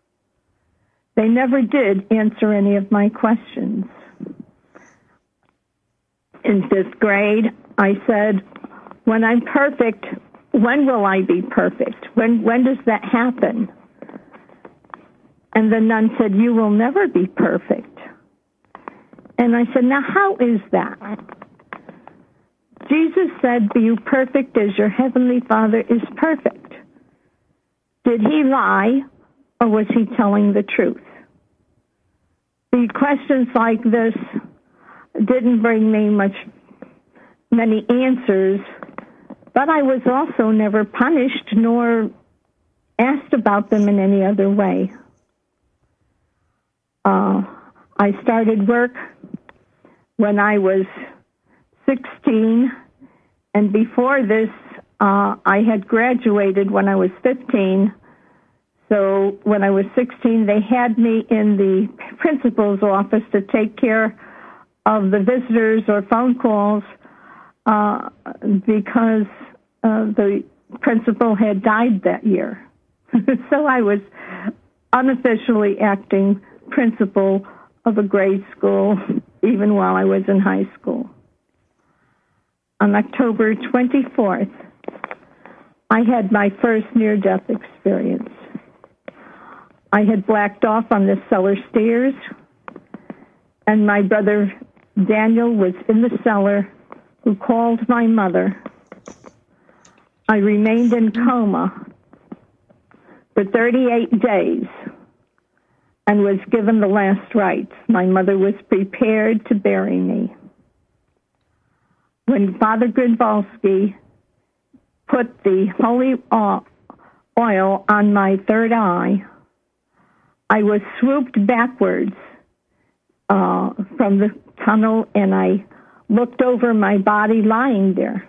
They never did answer any of my questions. In fifth grade, I said, when I'm perfect, when will I be perfect? When when does that happen? And the nun said, you will never be perfect. And I said, now how is that? Jesus said, be you perfect as your heavenly Father is perfect. Did he lie, or was he telling the truth? The questions like this didn't bring me much, many answers, but I was also never punished nor asked about them in any other way. Uh, I started work when I was sixteen, and before this, uh, I had graduated when I was fifteen. So when I was sixteen, they had me in the principal's office to take care of the visitors or phone calls uh, because uh, the principal had died that year. So I was unofficially acting principal of a grade school even while I was in high school. On October twenty-fourth, I had my first near-death experience. I had blacked off on the cellar stairs, and my brother Daniel was in the cellar, who called my mother. I remained in coma for thirty-eight days and was given the last rites. My mother was prepared to bury me. When Father Grunwalski put the holy oil on my third eye, I was swooped backwards uh, from the tunnel, and I looked over my body lying there.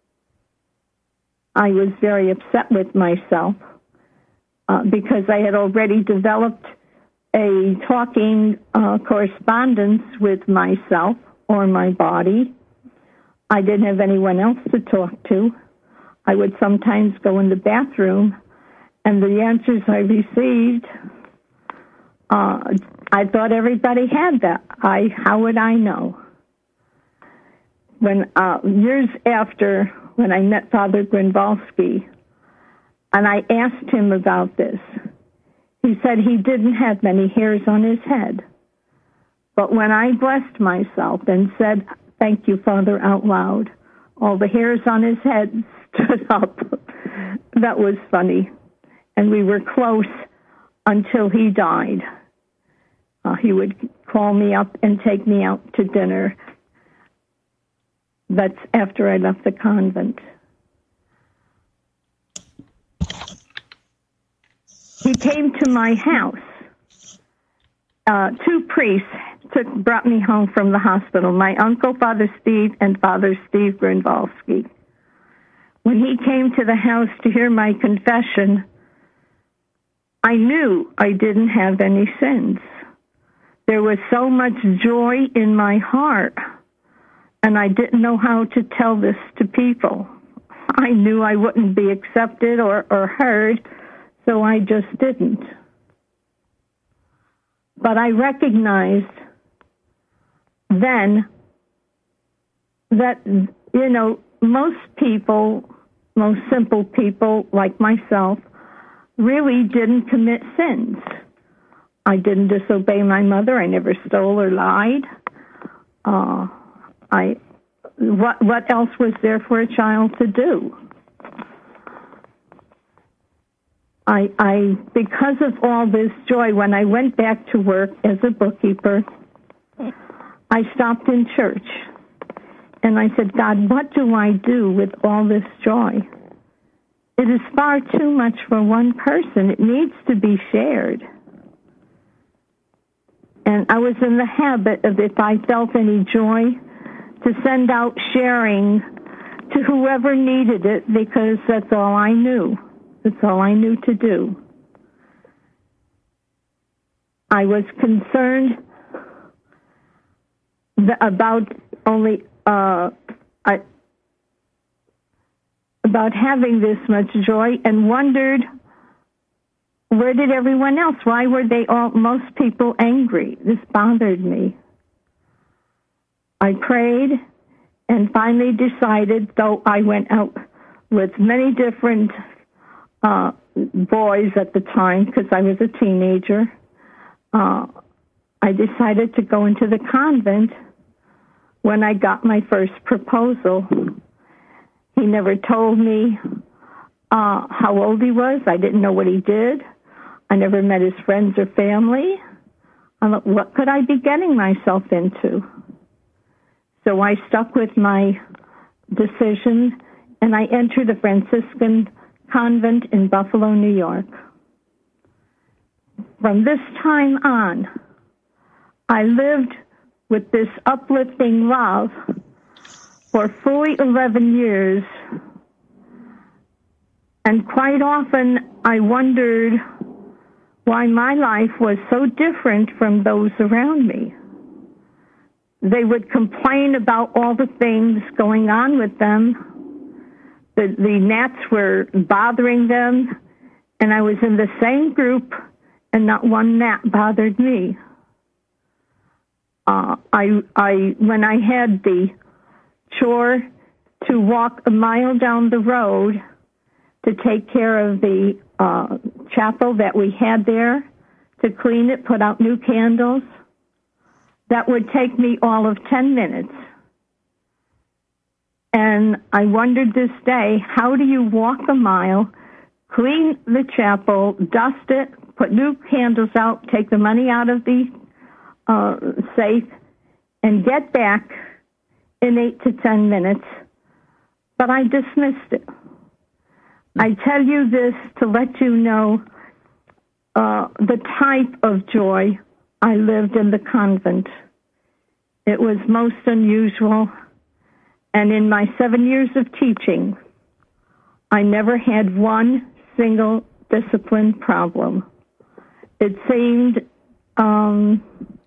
I was very upset with myself uh, because I had already developed a talking uh, correspondence with myself or my body. I didn't have anyone else to talk to. I would sometimes go in the bathroom, and the answers I received, uh, I thought everybody had that. I, how would I know? When uh, years after, when I met Father Grunwalski, and I asked him about this, he said he didn't have many hairs on his head. But when I blessed myself and said, "Thank you, Father," out loud, all the hairs on his head stood up. That was funny. And we were close until he died. Uh, he would call me up and take me out to dinner. That's after I left the convent. He came to my house. Uh, two priests took, brought me home from the hospital, my uncle, Father Steve, and Father Steve Grunwalski. When he came to the house to hear my confession, I knew I didn't have any sins. There was so much joy in my heart, and I didn't know how to tell this to people. I knew I wouldn't be accepted or, or heard, so I just didn't. But I recognized then that, you know, most people, most simple people like myself, really didn't commit sins. I didn't disobey my mother. I never stole or lied. Uh, I, what, what else was there for a child to do? I, I, because of all this joy, when I went back to work as a bookkeeper, I stopped in church, and I said, "God, what do I do with all this joy? It is far too much for one person. It needs to be shared." And I was in the habit of, if I felt any joy, to send out sharing to whoever needed it, because that's all I knew. That's all I knew to do. I was concerned th- about only uh, I, about having this much joy, and wondered, where did everyone else? Why were they all, most people, angry? This bothered me. I prayed and finally decided, though I went out with many different uh, boys at the time, because I was a teenager, uh, I decided to go into the convent when I got my first proposal. He never told me uh, how old he was. I didn't know what he did. I never met his friends or family. I thought, what could I be getting myself into? So I stuck with my decision, and I entered the Franciscan convent in Buffalo, New York. From this time on, I lived with this uplifting love for fully eleven years, And quite often I wondered why my life was so different from those around me. They would complain about all the things going on with them. The, the gnats were bothering them, and I was in the same group, and not one gnat bothered me. Uh, I, I, when I had the chore to walk a mile down the road to take care of the uh, chapel that we had there, to clean it, put out new candles, that would take me all of ten minutes. And I wondered this day, how do you walk a mile, clean the chapel, dust it, put new candles out, take the money out of the uh, safe, and get back in eight to ten minutes? But I dismissed it. I tell you this to let you know uh, the type of joy I lived in the convent. It was most unusual, and in my seven years of teaching, I never had one single discipline problem. It seemed um,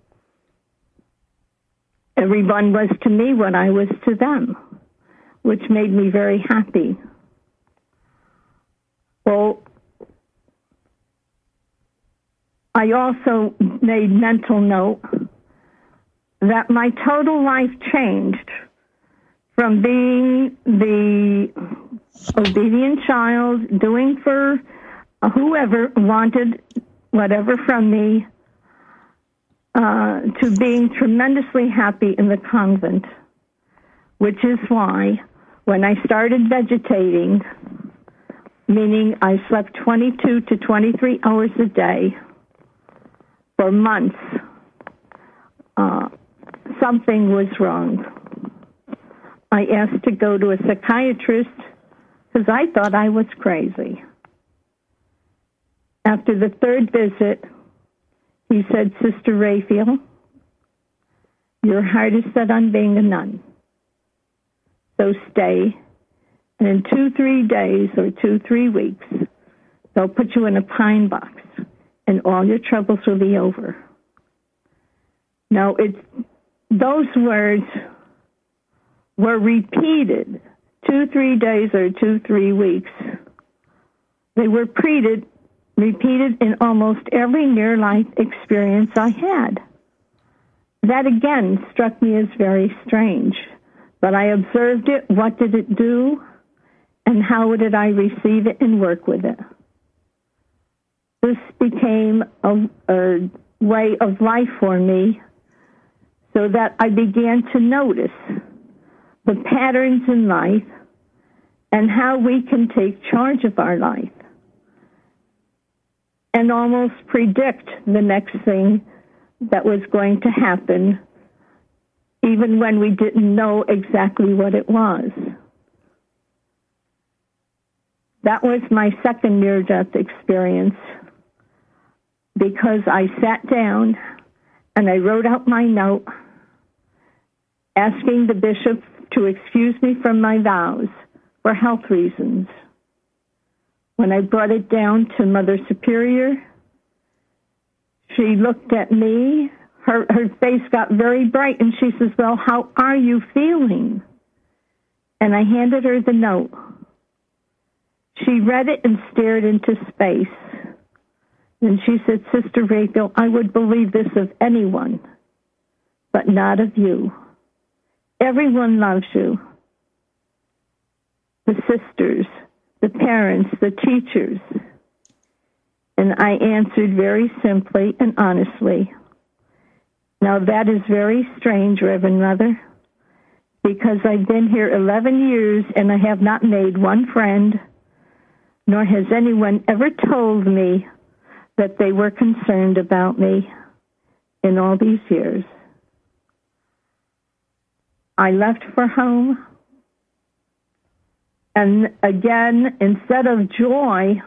everyone was to me what I was to them, which made me very happy. Well, I also made mental note that my total life changed from being the obedient child, doing for whoever wanted whatever from me, uh, to being tremendously happy in the convent, which is why when I started vegetating, meaning I slept twenty-two to twenty-three hours a day for months, uh, something was wrong. I asked to go to a psychiatrist because I thought I was crazy. After the third visit, he said, Sister Raphael, your heart is set on being a nun. So stay. And in two, three days or two, three weeks, they'll put you in a pine box, and all your troubles will be over. Now, it's, those words were repeated two, three days or two, three weeks. They were repeated, repeated in almost every near-life experience I had. That, again, struck me as very strange. But I observed it. What did it do? And how did I receive it and work with it? This became a, a way of life for me, so that I began to notice the patterns in life and how we can take charge of our life and almost predict the next thing that was going to happen, even when we didn't know exactly what it was. That was my second near-death experience, because I sat down and I wrote out my note asking the bishop to excuse me from my vows for health reasons. When I brought it down to Mother Superior, she looked at me. Her, her face got very bright, and she says, well, how are you feeling? And I handed her the note. She read it and stared into space. And she said, Sister Raphael, I would believe this of anyone, but not of you. Everyone loves you. The sisters, the parents, the teachers. And I answered very simply and honestly. Now that is very strange, Reverend Mother, because I've been here eleven years and I have not made one friend, nor has anyone ever told me that they were concerned about me in all these years. I left for home, and again, instead of joy,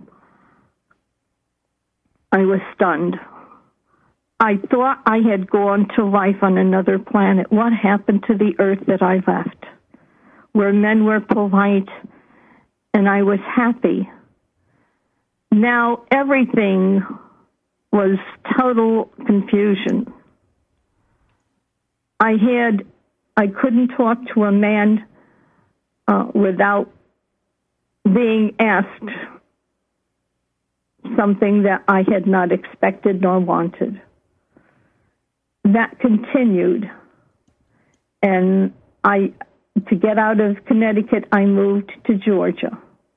I was stunned. I thought I had gone to life on another planet. What happened to the earth that I left, where men were polite and I was happy. Now everything was total confusion. I had, I couldn't talk to a man uh, without being asked something that I had not expected nor wanted. That continued, and I, to get out of Connecticut, I moved to Georgia.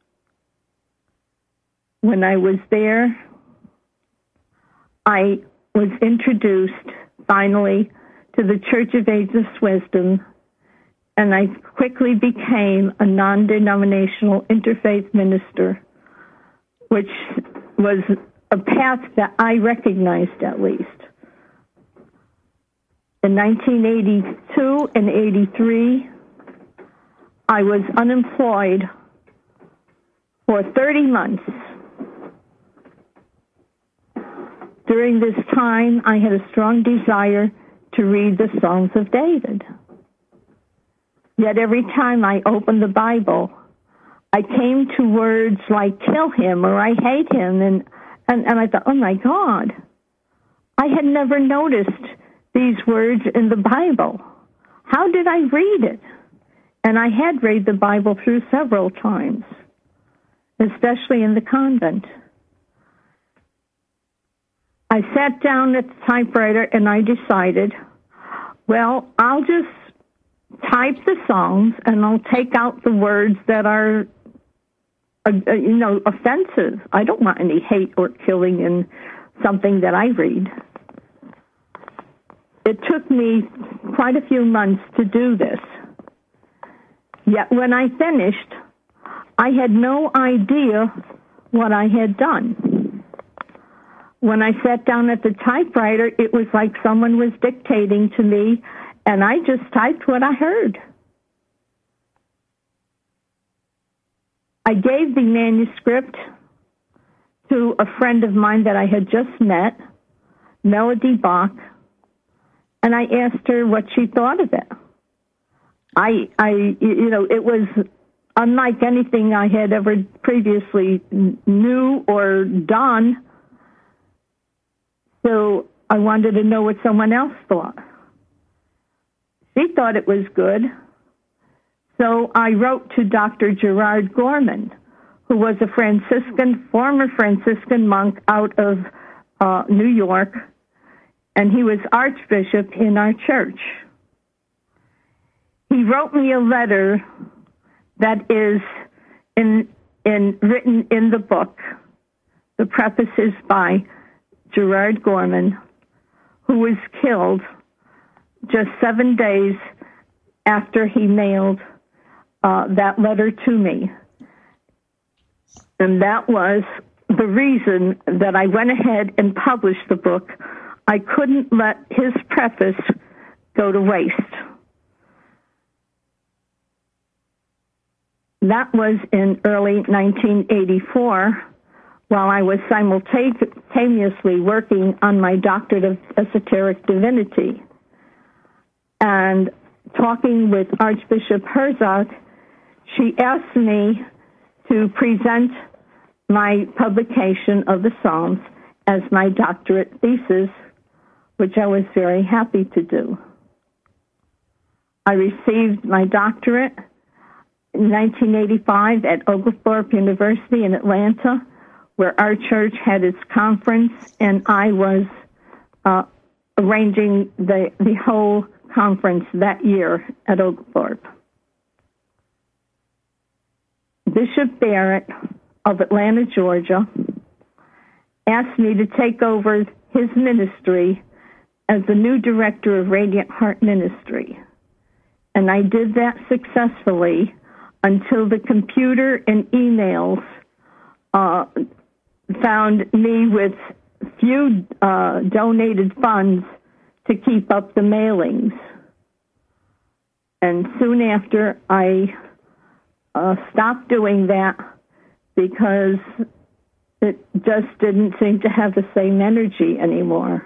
When I was there, I was introduced finally to the Church of Ageless Wisdom, and I quickly became a non-denominational interfaith minister, which was a path that I recognized at least. In nineteen eighty-two and eighty-three, I was unemployed for thirty months. During this time, I had a strong desire to read the Psalms of David. Yet every time I opened the Bible, I came to words like kill him or I hate him, and, and, and I thought, oh my God, I had never noticed these words in the Bible. How did I read it? And I had read the Bible through several times, especially in the convent. I sat down at the typewriter and I decided, well, I'll just type the Psalms and I'll take out the words that are, uh, you know, offensive. I don't want any hate or killing in something that I read. It took me quite a few months to do this. Yet when I finished, I had no idea what I had done. When I sat down at the typewriter, it was like someone was dictating to me, and I just typed what I heard. I gave the manuscript to a friend of mine that I had just met, Melody Bach, and I asked her what she thought of it. I, I, you know, it was unlike anything I had ever previously knew or done. So I wanted to know what someone else thought. She thought it was good. So I wrote to Doctor Gerard Gorman, who was a Franciscan, former Franciscan monk out of uh, New York, and he was Archbishop in our church. He wrote me a letter that is in, in written in the book. The preface is by Gerard Gorman, who was killed just seven days after he mailed uh, that letter to me. And that was the reason that I went ahead and published the book. I couldn't let his preface go to waste. That was in early nineteen eighty-four, while I was simultaneously working on my doctorate of esoteric divinity. And talking with Archbishop Herzog, she asked me to present my publication of the Psalms as my doctorate thesis, which I was very happy to do. I received my doctorate in nineteen eighty-five at Oglethorpe University in Atlanta, where our church had its conference, and I was uh, arranging the, the whole conference that year at Oglethorpe. Bishop Barrett of Atlanta, Georgia, asked me to take over his ministry as the new director of Radiant Heart Ministry. And I did that successfully until the computer and emails uh, found me with few uh, donated funds to keep up the mailings. And soon after, I uh, stopped doing that because it just didn't seem to have the same energy anymore.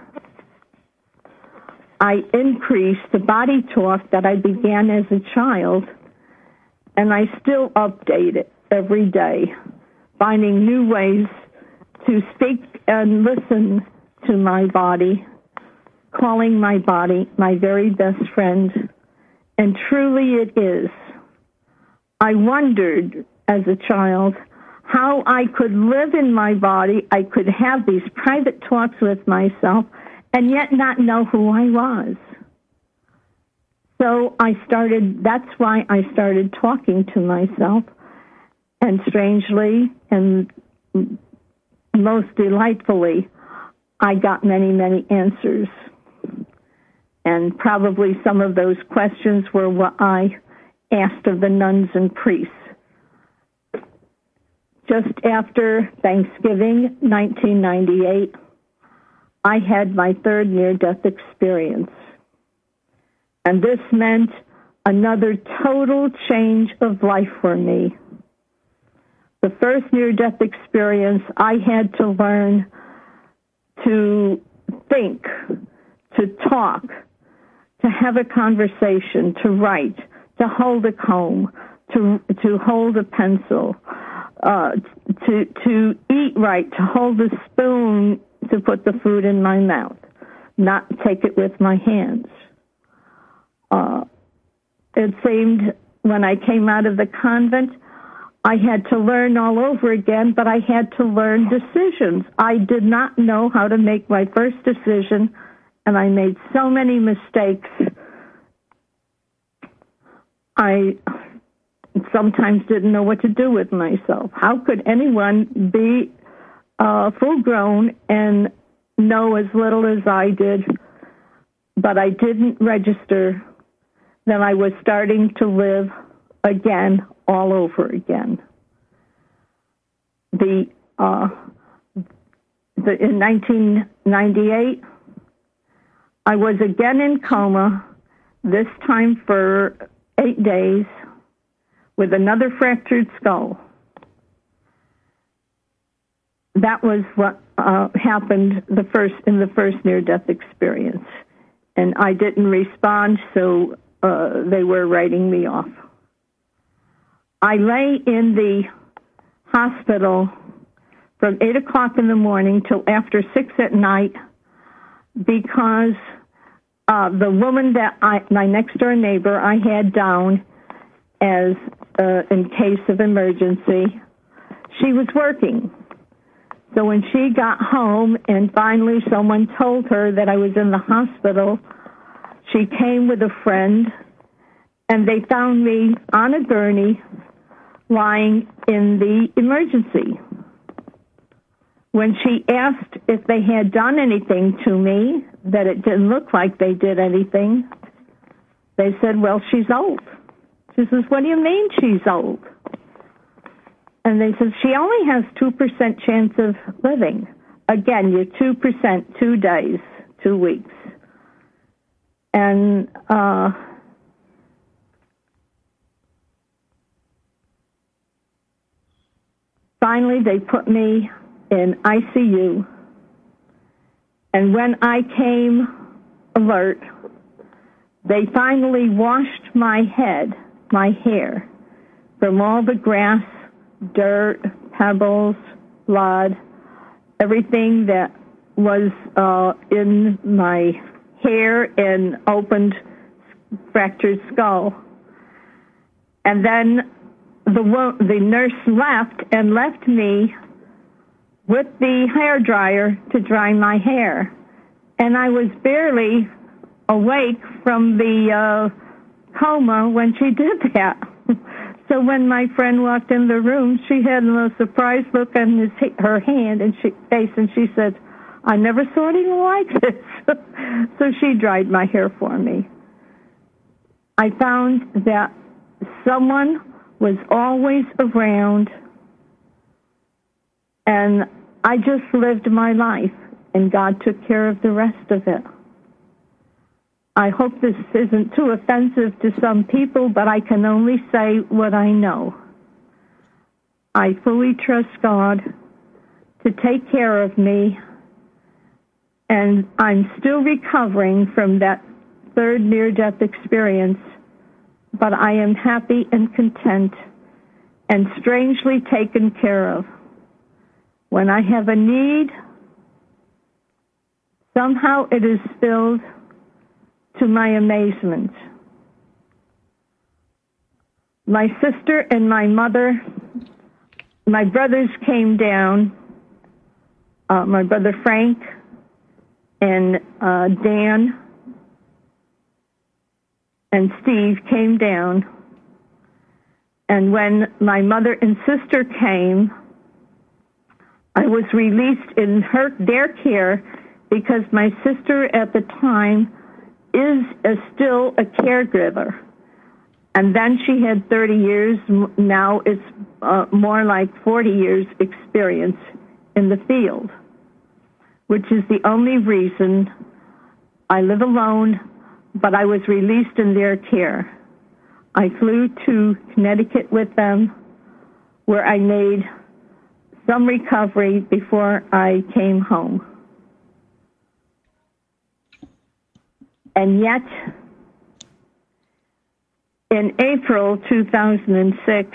I increased the body talk that I began as a child, and I still update it every day, finding new ways to speak and listen to my body, calling my body my very best friend, and truly it is. I wondered as a child how I could live in my body, I could have these private talks with myself, and yet not know who I was. So I started, that's why I started talking to myself, and strangely and most delightfully, I got many, many answers. And probably some of those questions were what I asked of the nuns and priests. Just after Thanksgiving, nineteen ninety-eight, I had my third near-death experience. And this meant another total change of life for me. The first near-death experience, I had to learn to think, to talk, to have a conversation, to write, to hold a comb, to to hold a pencil, uh, to to eat right, to hold a spoon to put the food in my mouth, not take it with my hands. Uh, it seemed when I came out of the convent, I had to learn all over again, but I had to learn decisions. I did not know how to make my first decision, and I made so many mistakes. I sometimes didn't know what to do with myself. How could anyone be uh, full-grown and know as little as I did? But I didn't register that I was starting to live again, all over again. The, uh, the in nineteen ninety-eight, I was again in coma, this time for eight days, with another fractured skull. That was what uh, happened the first in the first near-death experience, and I didn't respond, so uh, they were writing me off. I lay in the hospital from eight o'clock in the morning till after six at night because uh, the woman that I, my next-door neighbor I had down as uh, in case of emergency, she was working. So when she got home and finally someone told her that I was in the hospital, she came with a friend, and they found me on a gurney lying in the emergency. When she asked if they had done anything to me, that it didn't look like they did anything, they said, well, she's old. She says, what do you mean she's old? And they said, she only has two percent chance of living. Again, you're two percent, two days, two weeks. And uh, finally, they put me in I C U. And when I came alert, they finally washed my head, my hair, from all the grass, dirt, pebbles, blood, everything that was uh, in my hair and opened, fractured skull. And then the the nurse left and left me with the hair dryer to dry my hair. And I was barely awake from the uh, coma when she did that. So when my friend walked in the room, she had the most surprised look on his, her hand and she, face, and she said, I never saw anything like this. So she dried my hair for me. I found that someone was always around, and I just lived my life, and God took care of the rest of it. I hope this isn't too offensive to some people, but I can only say what I know. I fully trust God to take care of me, and I'm still recovering from that third near-death experience, but I am happy and content and strangely taken care of. When I have a need, somehow it is filled to my amazement. My sister and my mother, my brothers came down, uh, my brother Frank and uh, Dan and Steve came down. And when my mother and sister came, I was released in her their care because my sister at the time is a, still a caregiver. And then she had thirty years. Now it's uh, more like forty years experience in the field, which is the only reason I live alone, but I was released in their care. I flew to Connecticut with them, where I made some recovery before I came home. And yet, in April two thousand six,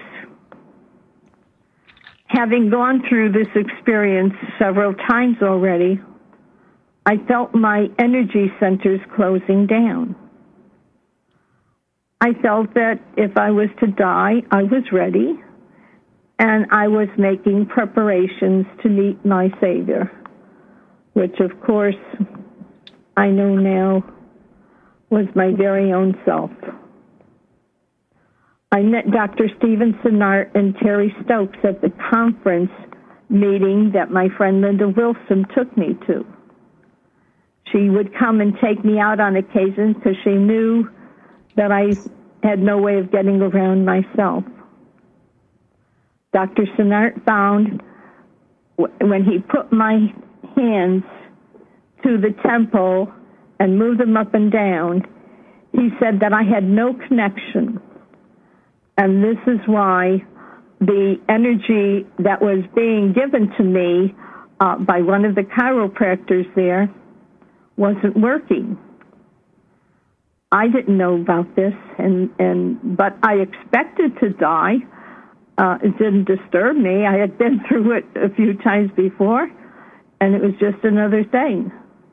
having gone through this experience several times already, I felt my energy centers closing down. I felt that if I was to die, I was ready, and I was making preparations to meet my Savior, which, of course, I know now was my very own self. I met Doctor Stephen Sinnart and Terry Stokes at the conference meeting that my friend Linda Wilson took me to. She would come and take me out on occasion because she knew that I had no way of getting around myself. Doctor Sinnart found when he put my hands to the temple and moved them up and down, he said that I had no connection. And this is why the energy that was being given to me uh, by one of the chiropractors there wasn't working. I didn't know about this, and, and but I expected to die. Uh, it didn't disturb me. I had been through it a few times before, and it was just another thing.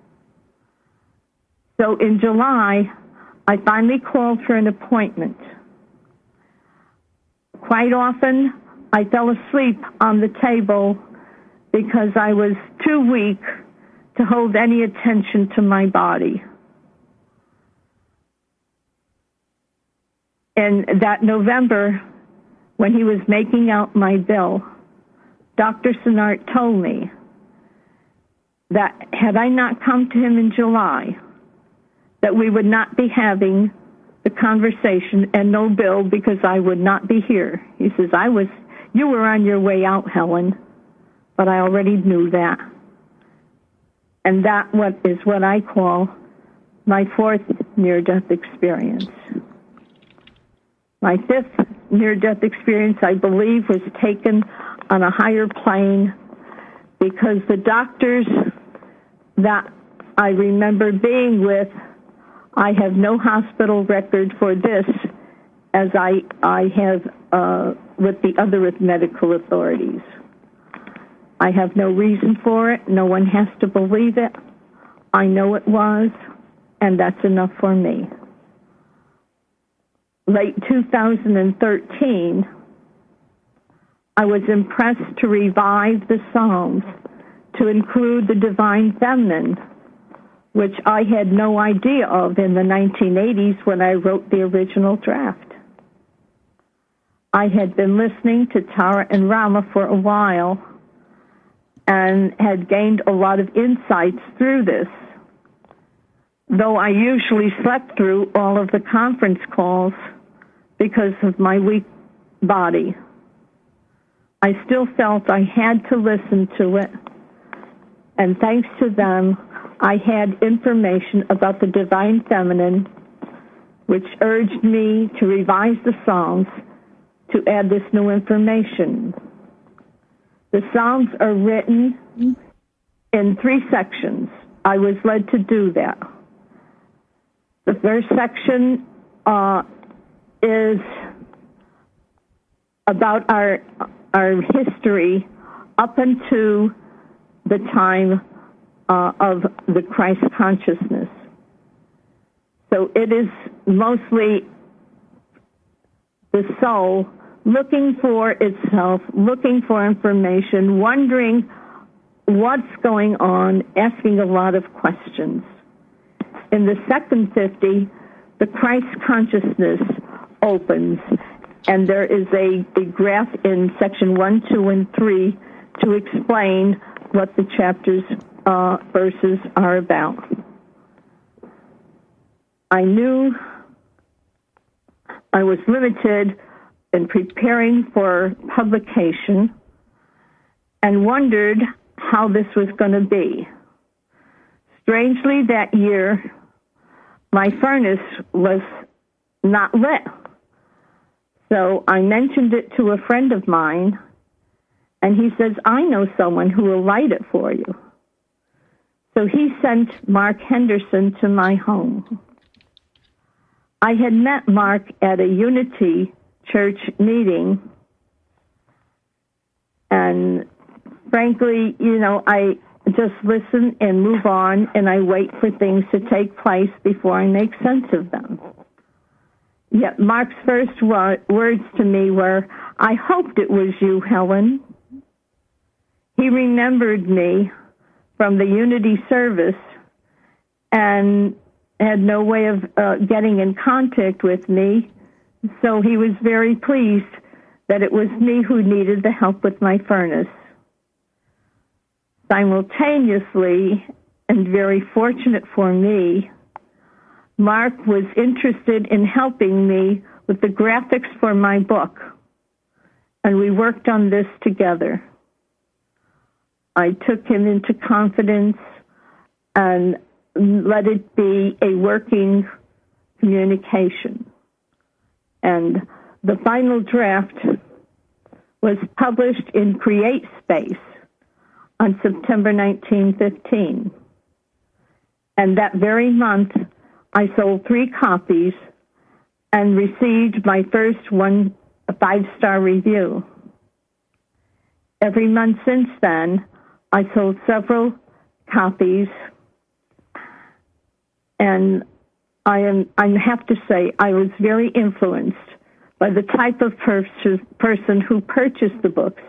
So in July, I finally called for an appointment. Quite often, I fell asleep on the table because I was too weak to hold any attention to my body. And that November, when he was making out my bill, Doctor Sinnart told me that had I not come to him in July, that we would not be having the conversation and no bill because I would not be here. He says, I was, you were on your way out, Helen, but I already knew that. And that what is what I call my fourth near-death experience. My fifth near-death experience, I believe, was taken on a higher plane because the doctors that I remember being with, I have no hospital record for this as I, I have uh, with the other medical authorities. I have no reason for it. No one has to believe it. I know it was, and that's enough for me. Late two thousand thirteen, I was impressed to revive the Psalms to include the Divine Feminine, which I had no idea of in the nineteen eighties when I wrote the original draft. I had been listening to Tara and Rama for a while and had gained a lot of insights through this. Though I usually slept through all of the conference calls because of my weak body, I still felt I had to listen to it, and thanks to them, I had information about the Divine Feminine, which urged me to revise the Psalms to add this new information. The Psalms are written in three sections. I was led to do that. The first section uh, is about our our history up into the time uh, of the Christ consciousness. So it is mostly the soul looking for itself, looking for information, wondering what's going on, asking a lot of questions. In the second fifty, the Christ consciousness opens, and there is a, a graph in section one, two, and three to explain what the chapters, uh, verses are about. I knew I was limited in preparing for publication and wondered how this was going to be. Strangely, that year, my furnace was not lit. So I mentioned it to a friend of mine, and he says, I know someone who will light it for you. So he sent Mark Henderson to my home. I had met Mark at a Unity Church meeting, and frankly, you know, I just listen and move on, and I wait for things to take place before I make sense of them. Yet Mark's first wo- words to me were, I hoped it was you, Helen. He remembered me from the Unity service and had no way of uh, getting in contact with me, so he was very pleased that it was me who needed the help with my furnace. Simultaneously, and very fortunate for me, Mark was interested in helping me with the graphics for my book, and we worked on this together. I took him into confidence and let it be a working communication. And the final draft was published in Create Space on September nineteen fifteen. And that very month, I sold three copies and received my first one a five-star review. Every month since then, I sold several copies, and I am I have to say I was very influenced by the type of pers- person who purchased the books.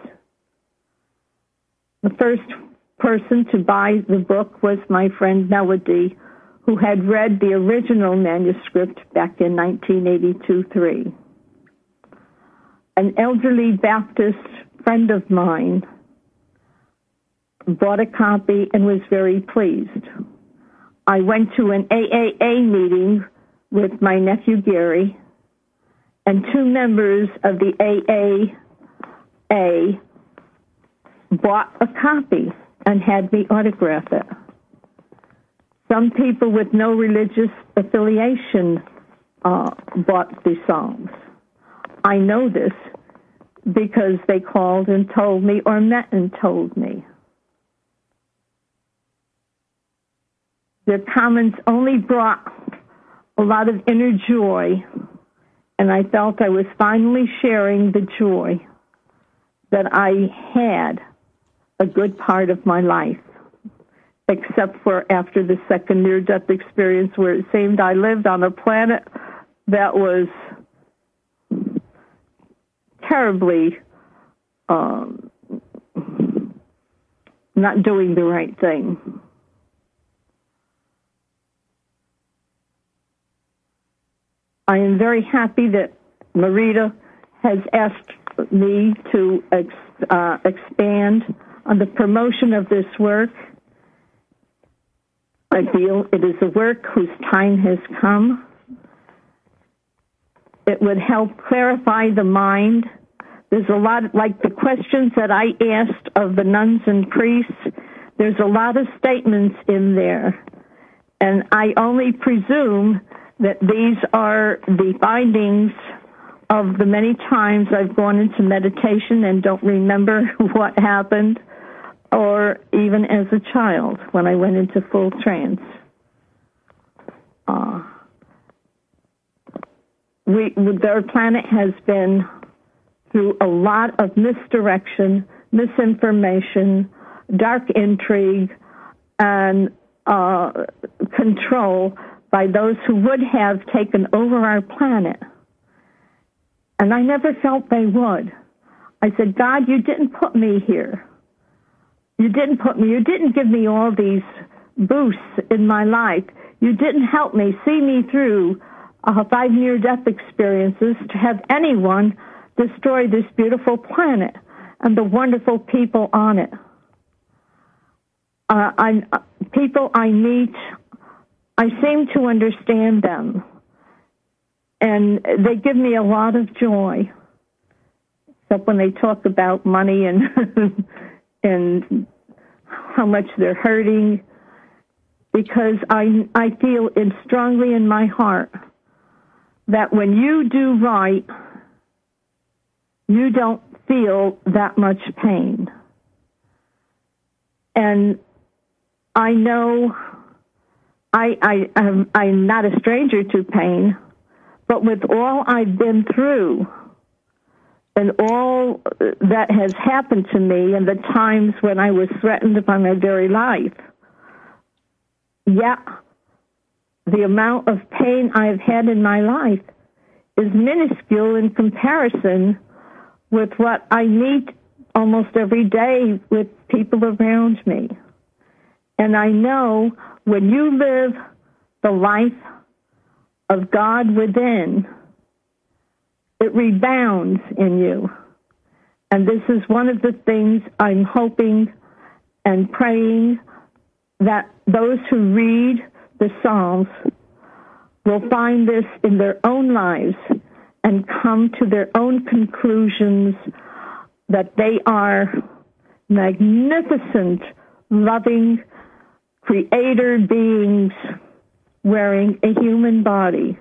The first person to buy the book was my friend Melody, who had read the original manuscript back in nineteen eighty-two three. An elderly Baptist friend of mine bought a copy and was very pleased. I went to an A A A meeting with my nephew Gary, and two members of the A A A bought a copy and had me autograph it. Some people with no religious affiliation uh, bought the songs. I know this because they called and told me or met and told me. Their comments only brought a lot of inner joy, and I felt I was finally sharing the joy that I had a good part of my life, except for after the second near-death experience where it seemed I lived on a planet that was terribly um, not doing the right thing. I am very happy that Marita has asked me to ex, uh, expand on the promotion of this work. I feel it is a work whose time has come. It would help clarify the mind. There's a lot, like the questions that I asked of the nuns and priests, there's a lot of statements in there. And I only presume that these are the findings of the many times I've gone into meditation and don't remember what happened, or even as a child when I went into full trance. Uh, we, our planet has been through a lot of misdirection, misinformation, dark intrigue, and uh, control by those who would have taken over our planet. And I never felt they would. I said, God, you didn't put me here. You didn't put me, you didn't give me all these boosts in my life. You didn't help me see me through uh, five near-death experiences to have anyone destroy this beautiful planet and the wonderful people on it. Uh, I, uh, people I meet, I seem to understand them, and they give me a lot of joy. Except when they talk about money and and how much they're hurting, because I I feel it strongly in my heart that when you do right, you don't feel that much pain. And I know I, I, I'm, I'm not a stranger to pain, but with all I've been through and all that has happened to me and the times when I was threatened by my very life, yeah, the amount of pain I've had in my life is minuscule in comparison with what I meet almost every day with people around me. And I know when you live the life of God within, it rebounds in you. And this is one of the things I'm hoping and praying that those who read the Psalms will find this in their own lives and come to their own conclusions that they are magnificent, loving, creator beings wearing a human body.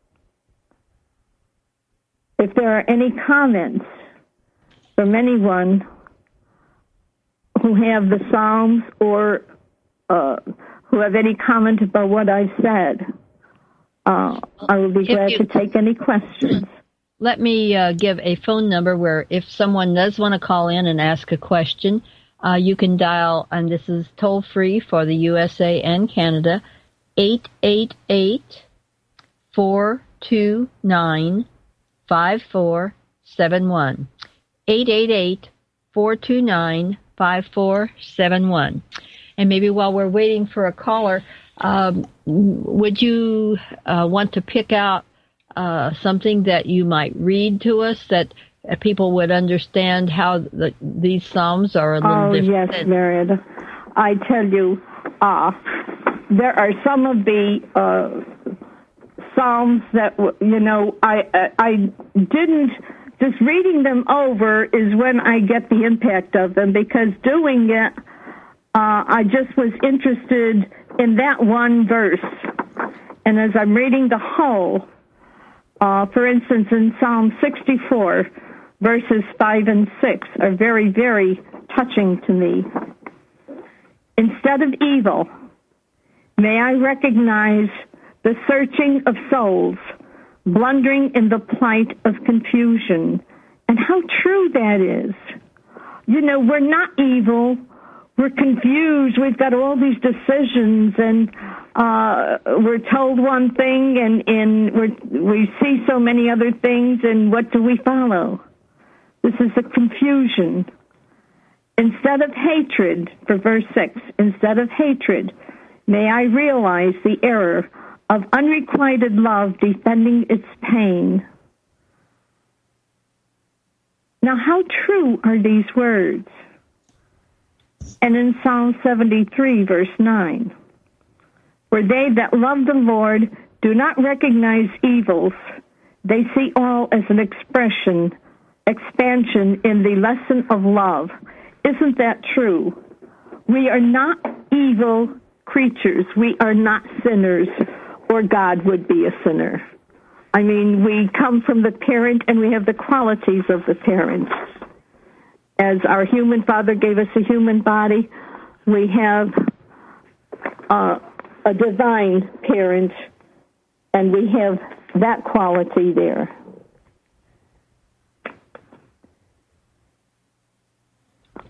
If there are any comments from anyone who have the Psalms or uh, who have any comment about what I've said, uh, I will be If glad you, to take any questions. Let me uh, give a phone number where if someone does want to call in and ask a question, uh, you can dial, and this is toll-free for the U S A and Canada, eight eight eight, four two nine, five four seven one. eight eight eight, four two nine, five four seven one. And maybe while we're waiting for a caller, um, would you uh, want to pick out uh, something that you might read to us that uh, people would understand how the, these Psalms are a little oh, different? Oh, yes, Meredith. I tell you, uh, there are some of the uh, Psalms that, you know, I, I didn't, just reading them over is when I get the impact of them, because doing it, uh, I just was interested in that one verse. And as I'm reading the whole, uh, for instance, in Psalm sixty-four, verses five and six are very, very touching to me. Instead of evil, may I recognize the searching of souls, blundering in the plight of confusion. And how true that is. You know, we're not evil. We're confused. We've got all these decisions, and uh, we're told one thing, and, and we're, we see so many other things, and what do we follow? This is a confusion. Instead of hatred, for verse six, instead of hatred, may I realize the error of unrequited love defending its pain. Now, how true are these words? And in Psalm seventy-three, verse nine, where they that love the Lord do not recognize evils, they see all as an expression, expansion in the lesson of love. Isn't that true? We are not evil creatures. We are not sinners, or God would be a sinner. I mean, we come from the parent, and we have the qualities of the parent. As our human father gave us a human body, we have uh, a divine parent, and we have that quality there.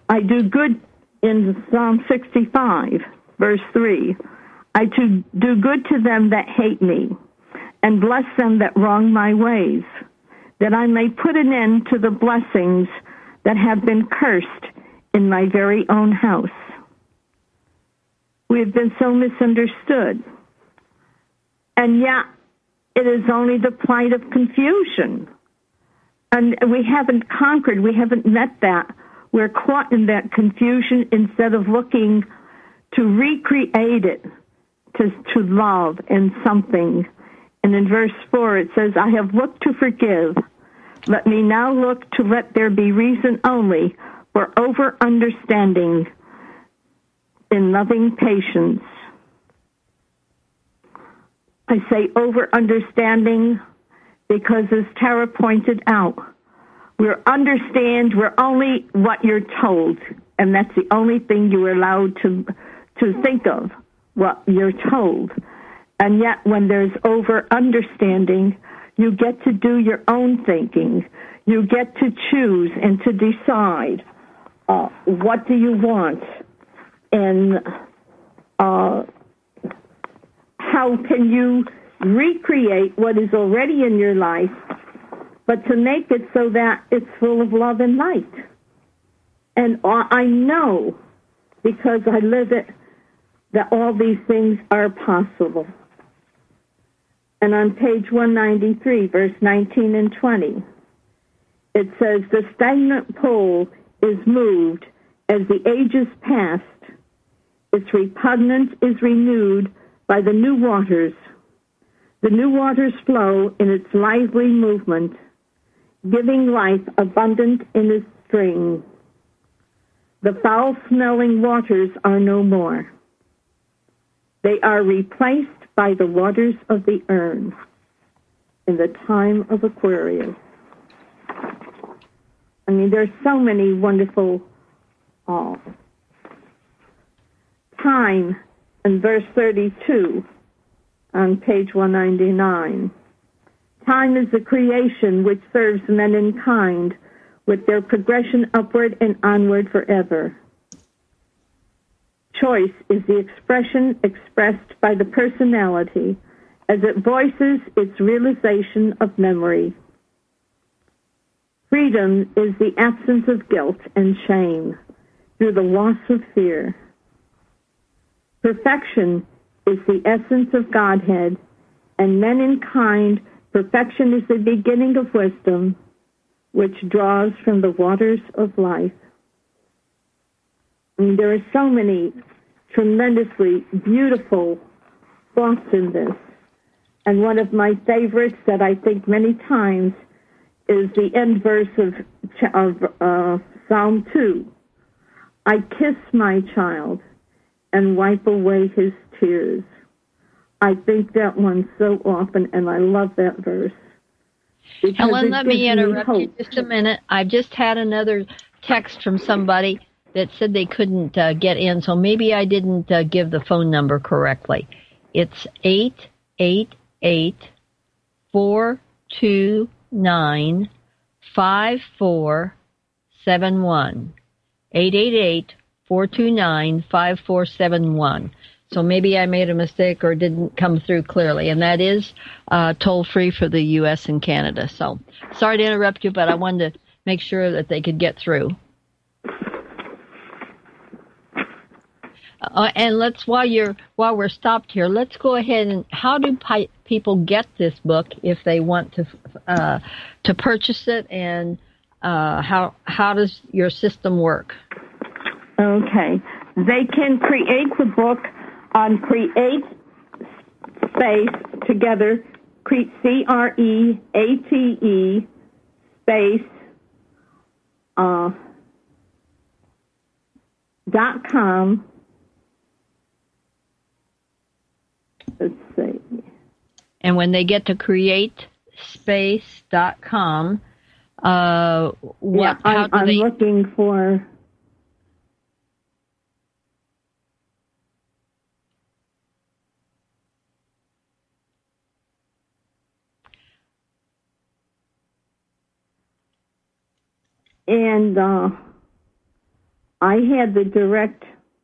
I do good in Psalm sixty-five, verse three. I to do good to them that hate me, and bless them that wrong my ways, that I may put an end to the blessings that have been cursed in my very own house. We have been so misunderstood, and yet it is only the plight of confusion. And we haven't conquered, we haven't met that. We're caught in that confusion instead of looking to recreate it, to, to love in something. And in verse four it says, I have looked to forgive. Let me now look to let there be reason only for over-understanding in loving patience. I say over-understanding because, as Tara pointed out, we're understand, we're only what you're told, and that's the only thing you're allowed to to think of, what you're told. And yet when there's over-understanding, you get to do your own thinking. You get to choose and to decide uh, what do you want, and uh, how can you recreate what is already in your life, but to make it so that it's full of love and light. And I know, because I live it, that all these things are possible. And on page one ninety-three, verse nineteen and twenty, it says, the stagnant pole is moved as the ages past. Its repugnance is renewed by the new waters. The new waters flow in its lively movement, giving life abundant in its stream. The foul-smelling waters are no more. They are replaced by the waters of the urn in the time of Aquarius. I mean, there's so many wonderful uh, time in verse thirty-two on page one ninety-nine. Time is the creation which serves men in kind with their progression upward and onward forever. Choice is the expression expressed by the personality as it voices its realization of memory. Freedom is the absence of guilt and shame through the loss of fear. Perfection is the essence of Godhead, and men in kind, perfection is the beginning of wisdom, which draws from the waters of life. I mean, there are so many tremendously beautiful thoughts in this. And one of my favorites that I think many times is the end verse of, of uh, Psalm two. I kiss my child and wipe away his tears. I think that one so often, and I love that verse. Helen, let me interrupt me you just a minute. I've just had another text from somebody that said they couldn't uh, get in, so maybe I didn't uh, give the phone number correctly. It's eight eight eight, four two nine, five four seven one. eight eight eight, four two nine, five four seven one. So maybe I made a mistake or didn't come through clearly, and that is uh, toll-free for the U S and Canada. So sorry to interrupt you, but I wanted to make sure that they could get through. Uh, and let's, while you're while we're stopped here, let's go ahead and how do pi- people get this book if they want to uh, to purchase it, and uh, how how does your system work? Okay, they can create the book on Create space together, C R E A T E space uh, dot com. Let's see. And when they get to create space dot com, uh, what, yeah, how I'm, do I'm they... looking for... And uh, I had the direct.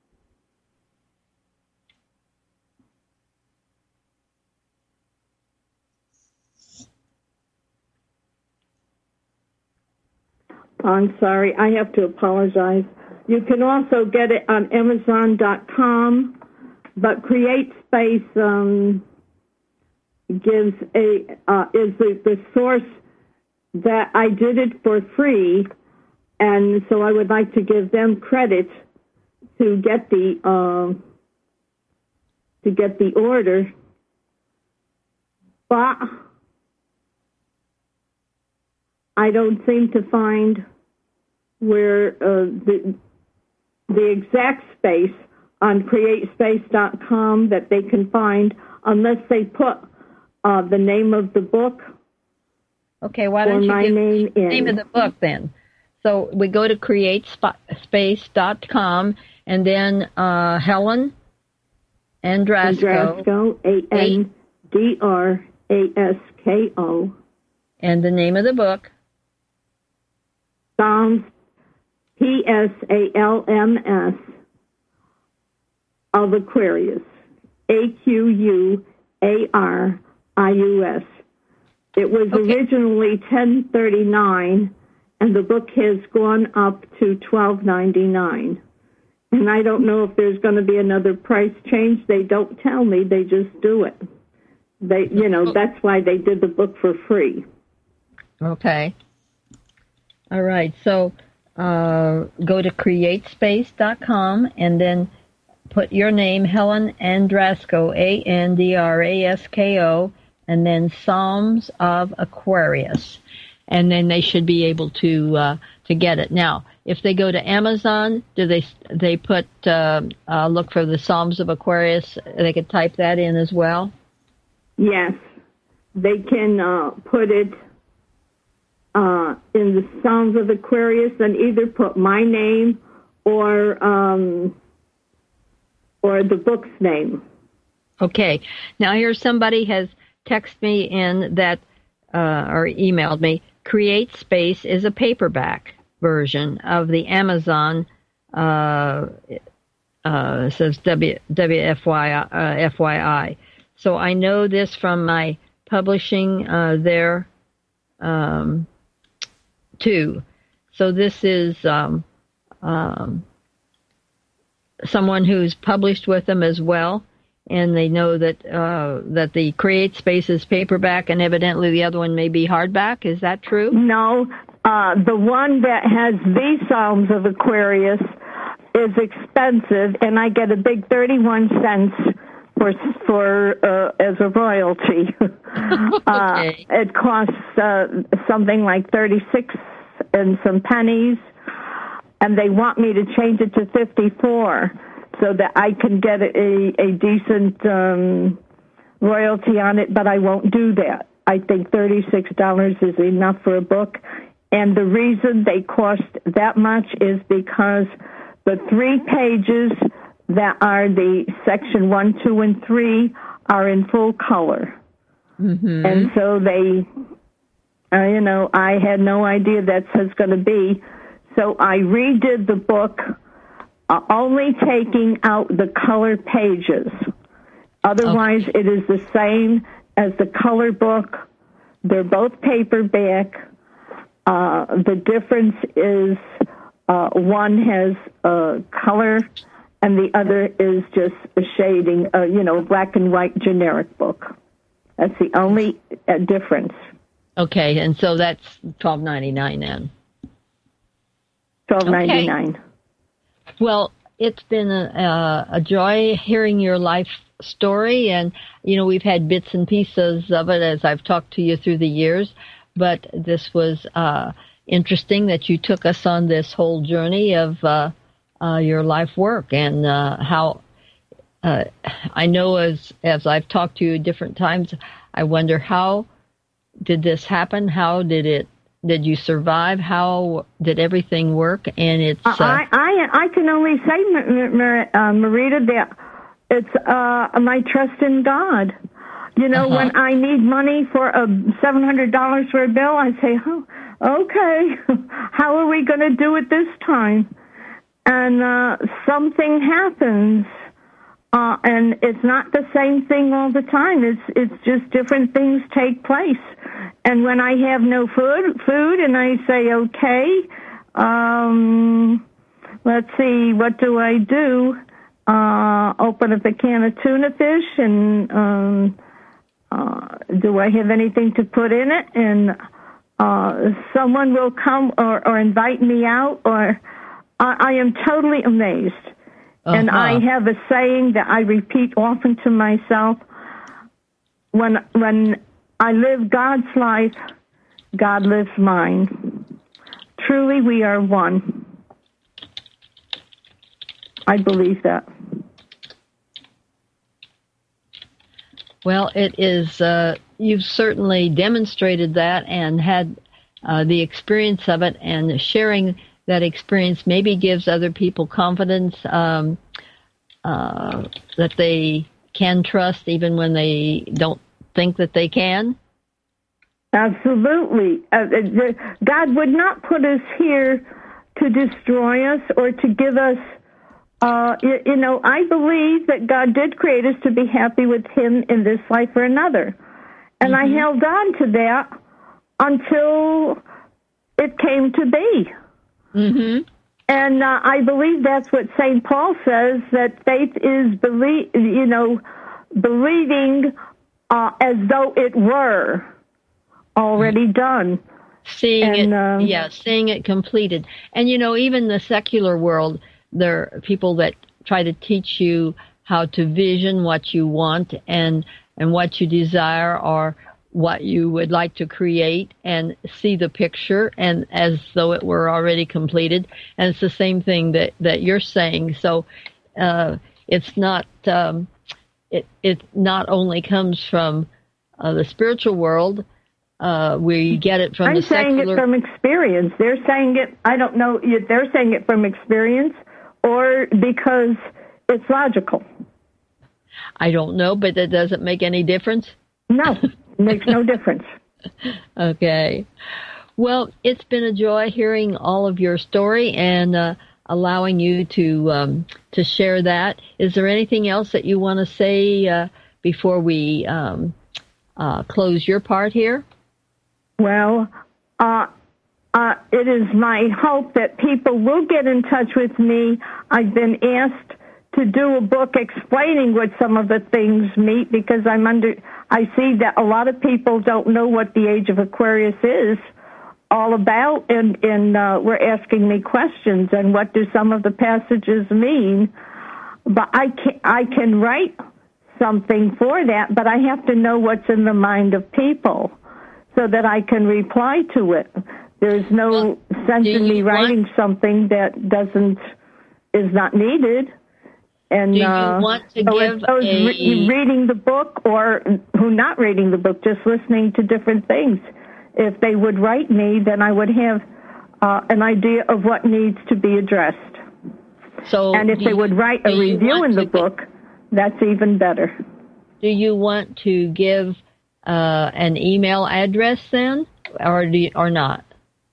I'm sorry, I have to apologize. You can also get it on Amazon dot com, but CreateSpace um, gives a uh, is the, the source that I did it for free, and so I would like to give them credit to get the uh, to get the order, but I don't seem to find where uh, the the exact space on CreateSpace dot com that they can find, unless they put uh, the name of the book. Okay, why don't you give name the name of the book then? So we go to CreateSpace dot com and then uh, Helen Andrasko. Andrasko, A N D R A S K O. And the name of the book? Psalms, P S A L M S, of Aquarius, A Q U A R I U S. It was Okay. originally ten thirty-nine, and the book has gone up to twelve ninety-nine. And I don't know if there's going to be another price change. They don't tell me. They just do it. They, you know, that's why they did the book for free. Okay. All right. So uh, go to CreateSpace dot com and then put your name, Helen Andrasko, A N D R A S K O, and then Psalms of Aquarius. And then they should be able to uh, to get it. Now, if they go to Amazon, do they they put uh, uh, look for the Psalms of Aquarius? They could type that in as well. Yes, they can uh, put it uh, in the Psalms of Aquarius and either put my name or um, or the book's name. Okay. Now here somebody has texted me in that uh, or emailed me. CreateSpace is a paperback version of the Amazon. Uh, uh, says W W F Y I, uh, F Y I. So I know this from my publishing uh, there um, too. So this is um, um, someone who's published with them as well, and they know that uh, that the CreateSpace is paperback, and evidently the other one may be hardback. Is that true? No, uh, the one that has the Psalms of Aquarius is expensive, and I get a big thirty-one cents for for uh, as a royalty. Okay. uh, it costs uh, something like thirty-six and some pennies, and they want me to change it to fifty-four so that I can get a, a decent um, royalty on it, but I won't do that. I think thirty-six dollars is enough for a book, and the reason they cost that much is because the three pages that are the section one, two, and three are in full color. Mm-hmm. And so they, uh, you know, I had no idea that's how it's going to be. So I redid the book, uh, only taking out the color pages. Otherwise, okay. It is the same as the color book. They're both paperback. Uh, the difference is uh, one has uh, color and the other is just a shading, uh, you know, black and white generic book. That's the only uh, difference. Okay, and so that's twelve ninety-nine then. twelve ninety-nine. Okay. Well, it's been a, a joy hearing your life story, and you know we've had bits and pieces of it as I've talked to you through the years, but this was uh, interesting that you took us on this whole journey of uh, uh, your life work and uh, how uh, I know as as I've talked to you different times, I wonder how did this happen? How did it? Did you survive? How did everything work? And it's uh, I, I I can only say, Mar- uh, Marita, that it's uh, my trust in God. You know, uh-huh. When I need money for a seven hundred dollars for a bill, I say, "Oh, okay. How are we going to do it this time?" and uh, something happens, uh, and it's not the same thing all the time. It's it's just different things take place. And when I have no food, food, and I say, okay, um, let's see, what do I do? Uh, open up a can of tuna fish, and um, uh, do I have anything to put in it? And uh, someone will come or, or invite me out, or I, I am totally amazed. Uh-huh. And I have a saying that I repeat often to myself: when when I live God's life, God lives mine. Truly, we are one. I believe that. Well, it is, uh, you've certainly demonstrated that and had uh, the experience of it, and sharing that experience maybe gives other people confidence um, uh, that they can trust even when they don't think that they can. Absolutely. Uh, God would not put us here to destroy us or to give us, uh, you, you know, I believe that God did create us to be happy with Him in this life or another. And mm-hmm. I held on to that until it came to be. Mm-hmm. And uh, I believe that's what Saint Paul says, that faith is, belie- you know, believing uh, as though it were already done. Seeing and, it, um, yeah, seeing it completed. And, you know, even the secular world, there are people that try to teach you how to vision what you want and, and what you desire, or what you would like to create, and see the picture and as though it were already completed. And it's the same thing that, that you're saying. So, uh, it's not, um, it, it not only comes from uh, the spiritual world. Uh, we get it from I'm the secular. I'm saying it from experience. They're saying it, I don't know, they're saying it from experience or because it's logical. I don't know, but that doesn't make any difference? No, it makes no difference. Okay. Well, it's been a joy hearing all of your story and uh, allowing you to um, to share that. Is there anything else that you want to say uh, before we um, uh, close your part here? Well, uh, uh, it is my hope that people will get in touch with me. I've been asked to do a book explaining what some of the things mean, because I'm under, I see that a lot of people don't know what the age of Aquarius is all about, and, and uh, were asking me questions, and what do some of the passages mean. But I can, I can write something for that, but I have to know what's in the mind of people, so that I can reply to it. There's no well, sense in me writing want, something that doesn't, is not needed. And do you uh, want to so give those a... re- reading the book, or who not reading the book, just listening to different things. If they would write me, then I would have uh, an idea of what needs to be addressed. So and if they you, would write a review in the book, that's even better. Do you want to give Uh, an email address then, or do you, or not?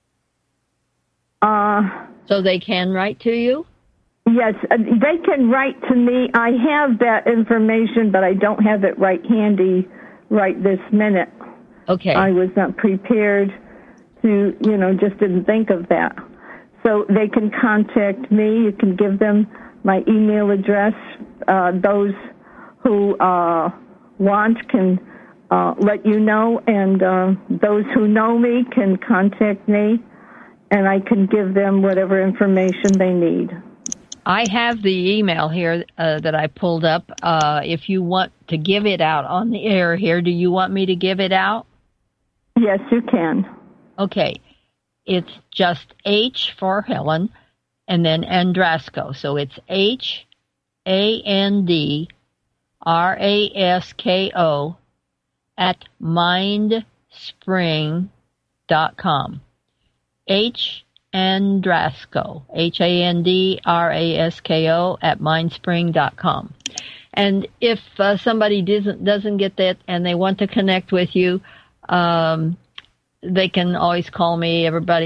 Uh, so they can write to you? Yes, uh, they can write to me. I have that information, but I don't have it right handy right this minute. Okay. I was not prepared to, you know, just didn't think of that. So they can contact me. You can give them my email address. Uh, those who uh, want can Uh, let you know, and uh, those who know me can contact me, and I can give them whatever information they need. I have the email here uh, that I pulled up. Uh, if you want to give it out on the air here, do you want me to give it out? Yes, you can. Okay. It's just H for Helen, and then Andrasco. So it's H A N D R A S K O at mindspring dot com. H. Andrasco, H A N D R A S K O, at mindspring dot com. And if uh, somebody doesn't, doesn't get that and they want to connect with you, um, they can always call me. Everybody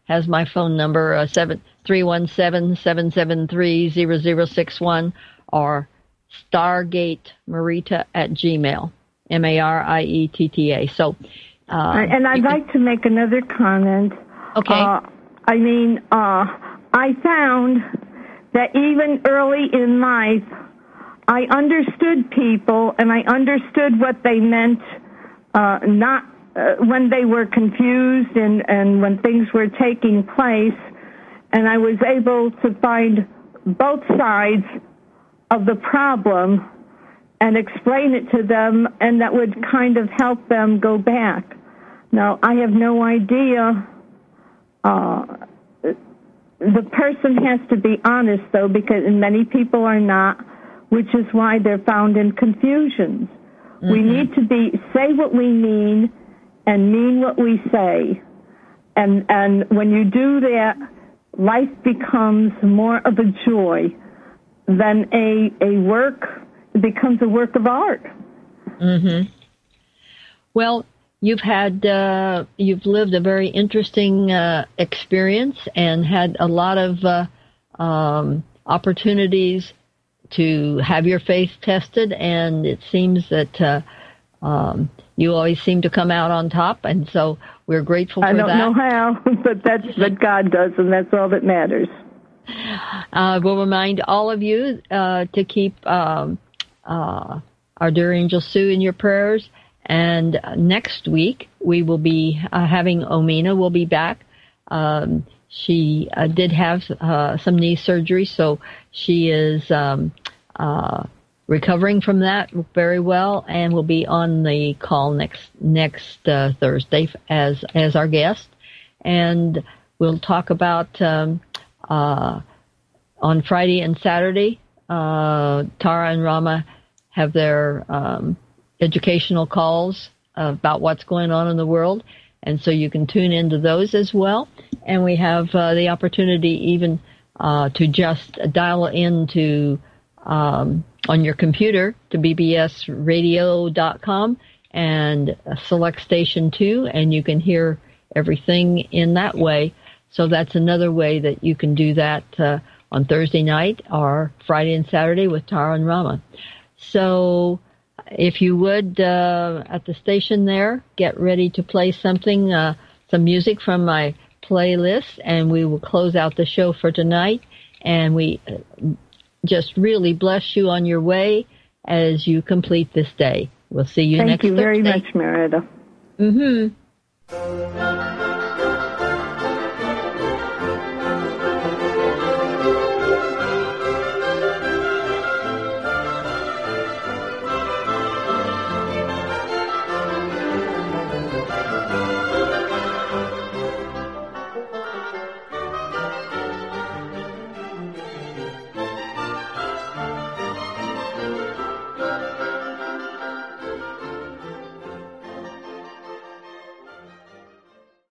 has my phone number, uh, seven three one seven seven seven three zero zero six one, or Stargate Marita at Gmail, M A R I E T T A. So, uh, and I'd like can... to make another comment. Okay. Uh, I mean, uh, I found that even early in life, I understood people and I understood what they meant, uh, not uh, when they were confused and, and when things were taking place. And I was able to find both sides of the problem and explain it to them, and that would kind of help them go back. Now, I have no idea. Uh, the person has to be honest, though, because many people are not, which is why they're found in confusions. Mm-hmm. We need to be say what we mean and mean what we say. And and when you do that, life becomes more of a joy than a a work. It becomes a work of art. Mm-hmm. Well, you've had uh, you've lived a very interesting uh, experience and had a lot of uh, um, opportunities to have your faith tested, and it seems that uh, um, you always seem to come out on top, and so we're grateful for that. I don't know how, but that's what God does, and that's all that matters. Uh, we'll remind all of you uh, to keep um, uh, our dear Angel Sue in your prayers. And next week we will be uh, having Omina will be back. Um, she uh, did have uh, some knee surgery, so she is um, uh, recovering from that very well, and will be on the call next next uh, Thursday as as our guest. And we'll talk about um, uh, on Friday and Saturday. Uh, Tara and Rama have their um, educational calls about what's going on in the world, and so you can tune into those as well. And we have uh, the opportunity even uh, to just dial into um, on your computer to b b s radio dot com and select station two, and you can hear everything in that way. So that's another way that you can do that uh, on Thursday night or Friday and Saturday with Tara and Rama. So if you would, uh, at the station there, get ready to play something, uh, some music from my playlist, and we will close out the show for tonight. And we just really bless you on your way as you complete this day. We'll see you Thank next you Thursday. very much, Merida. Mm-hmm.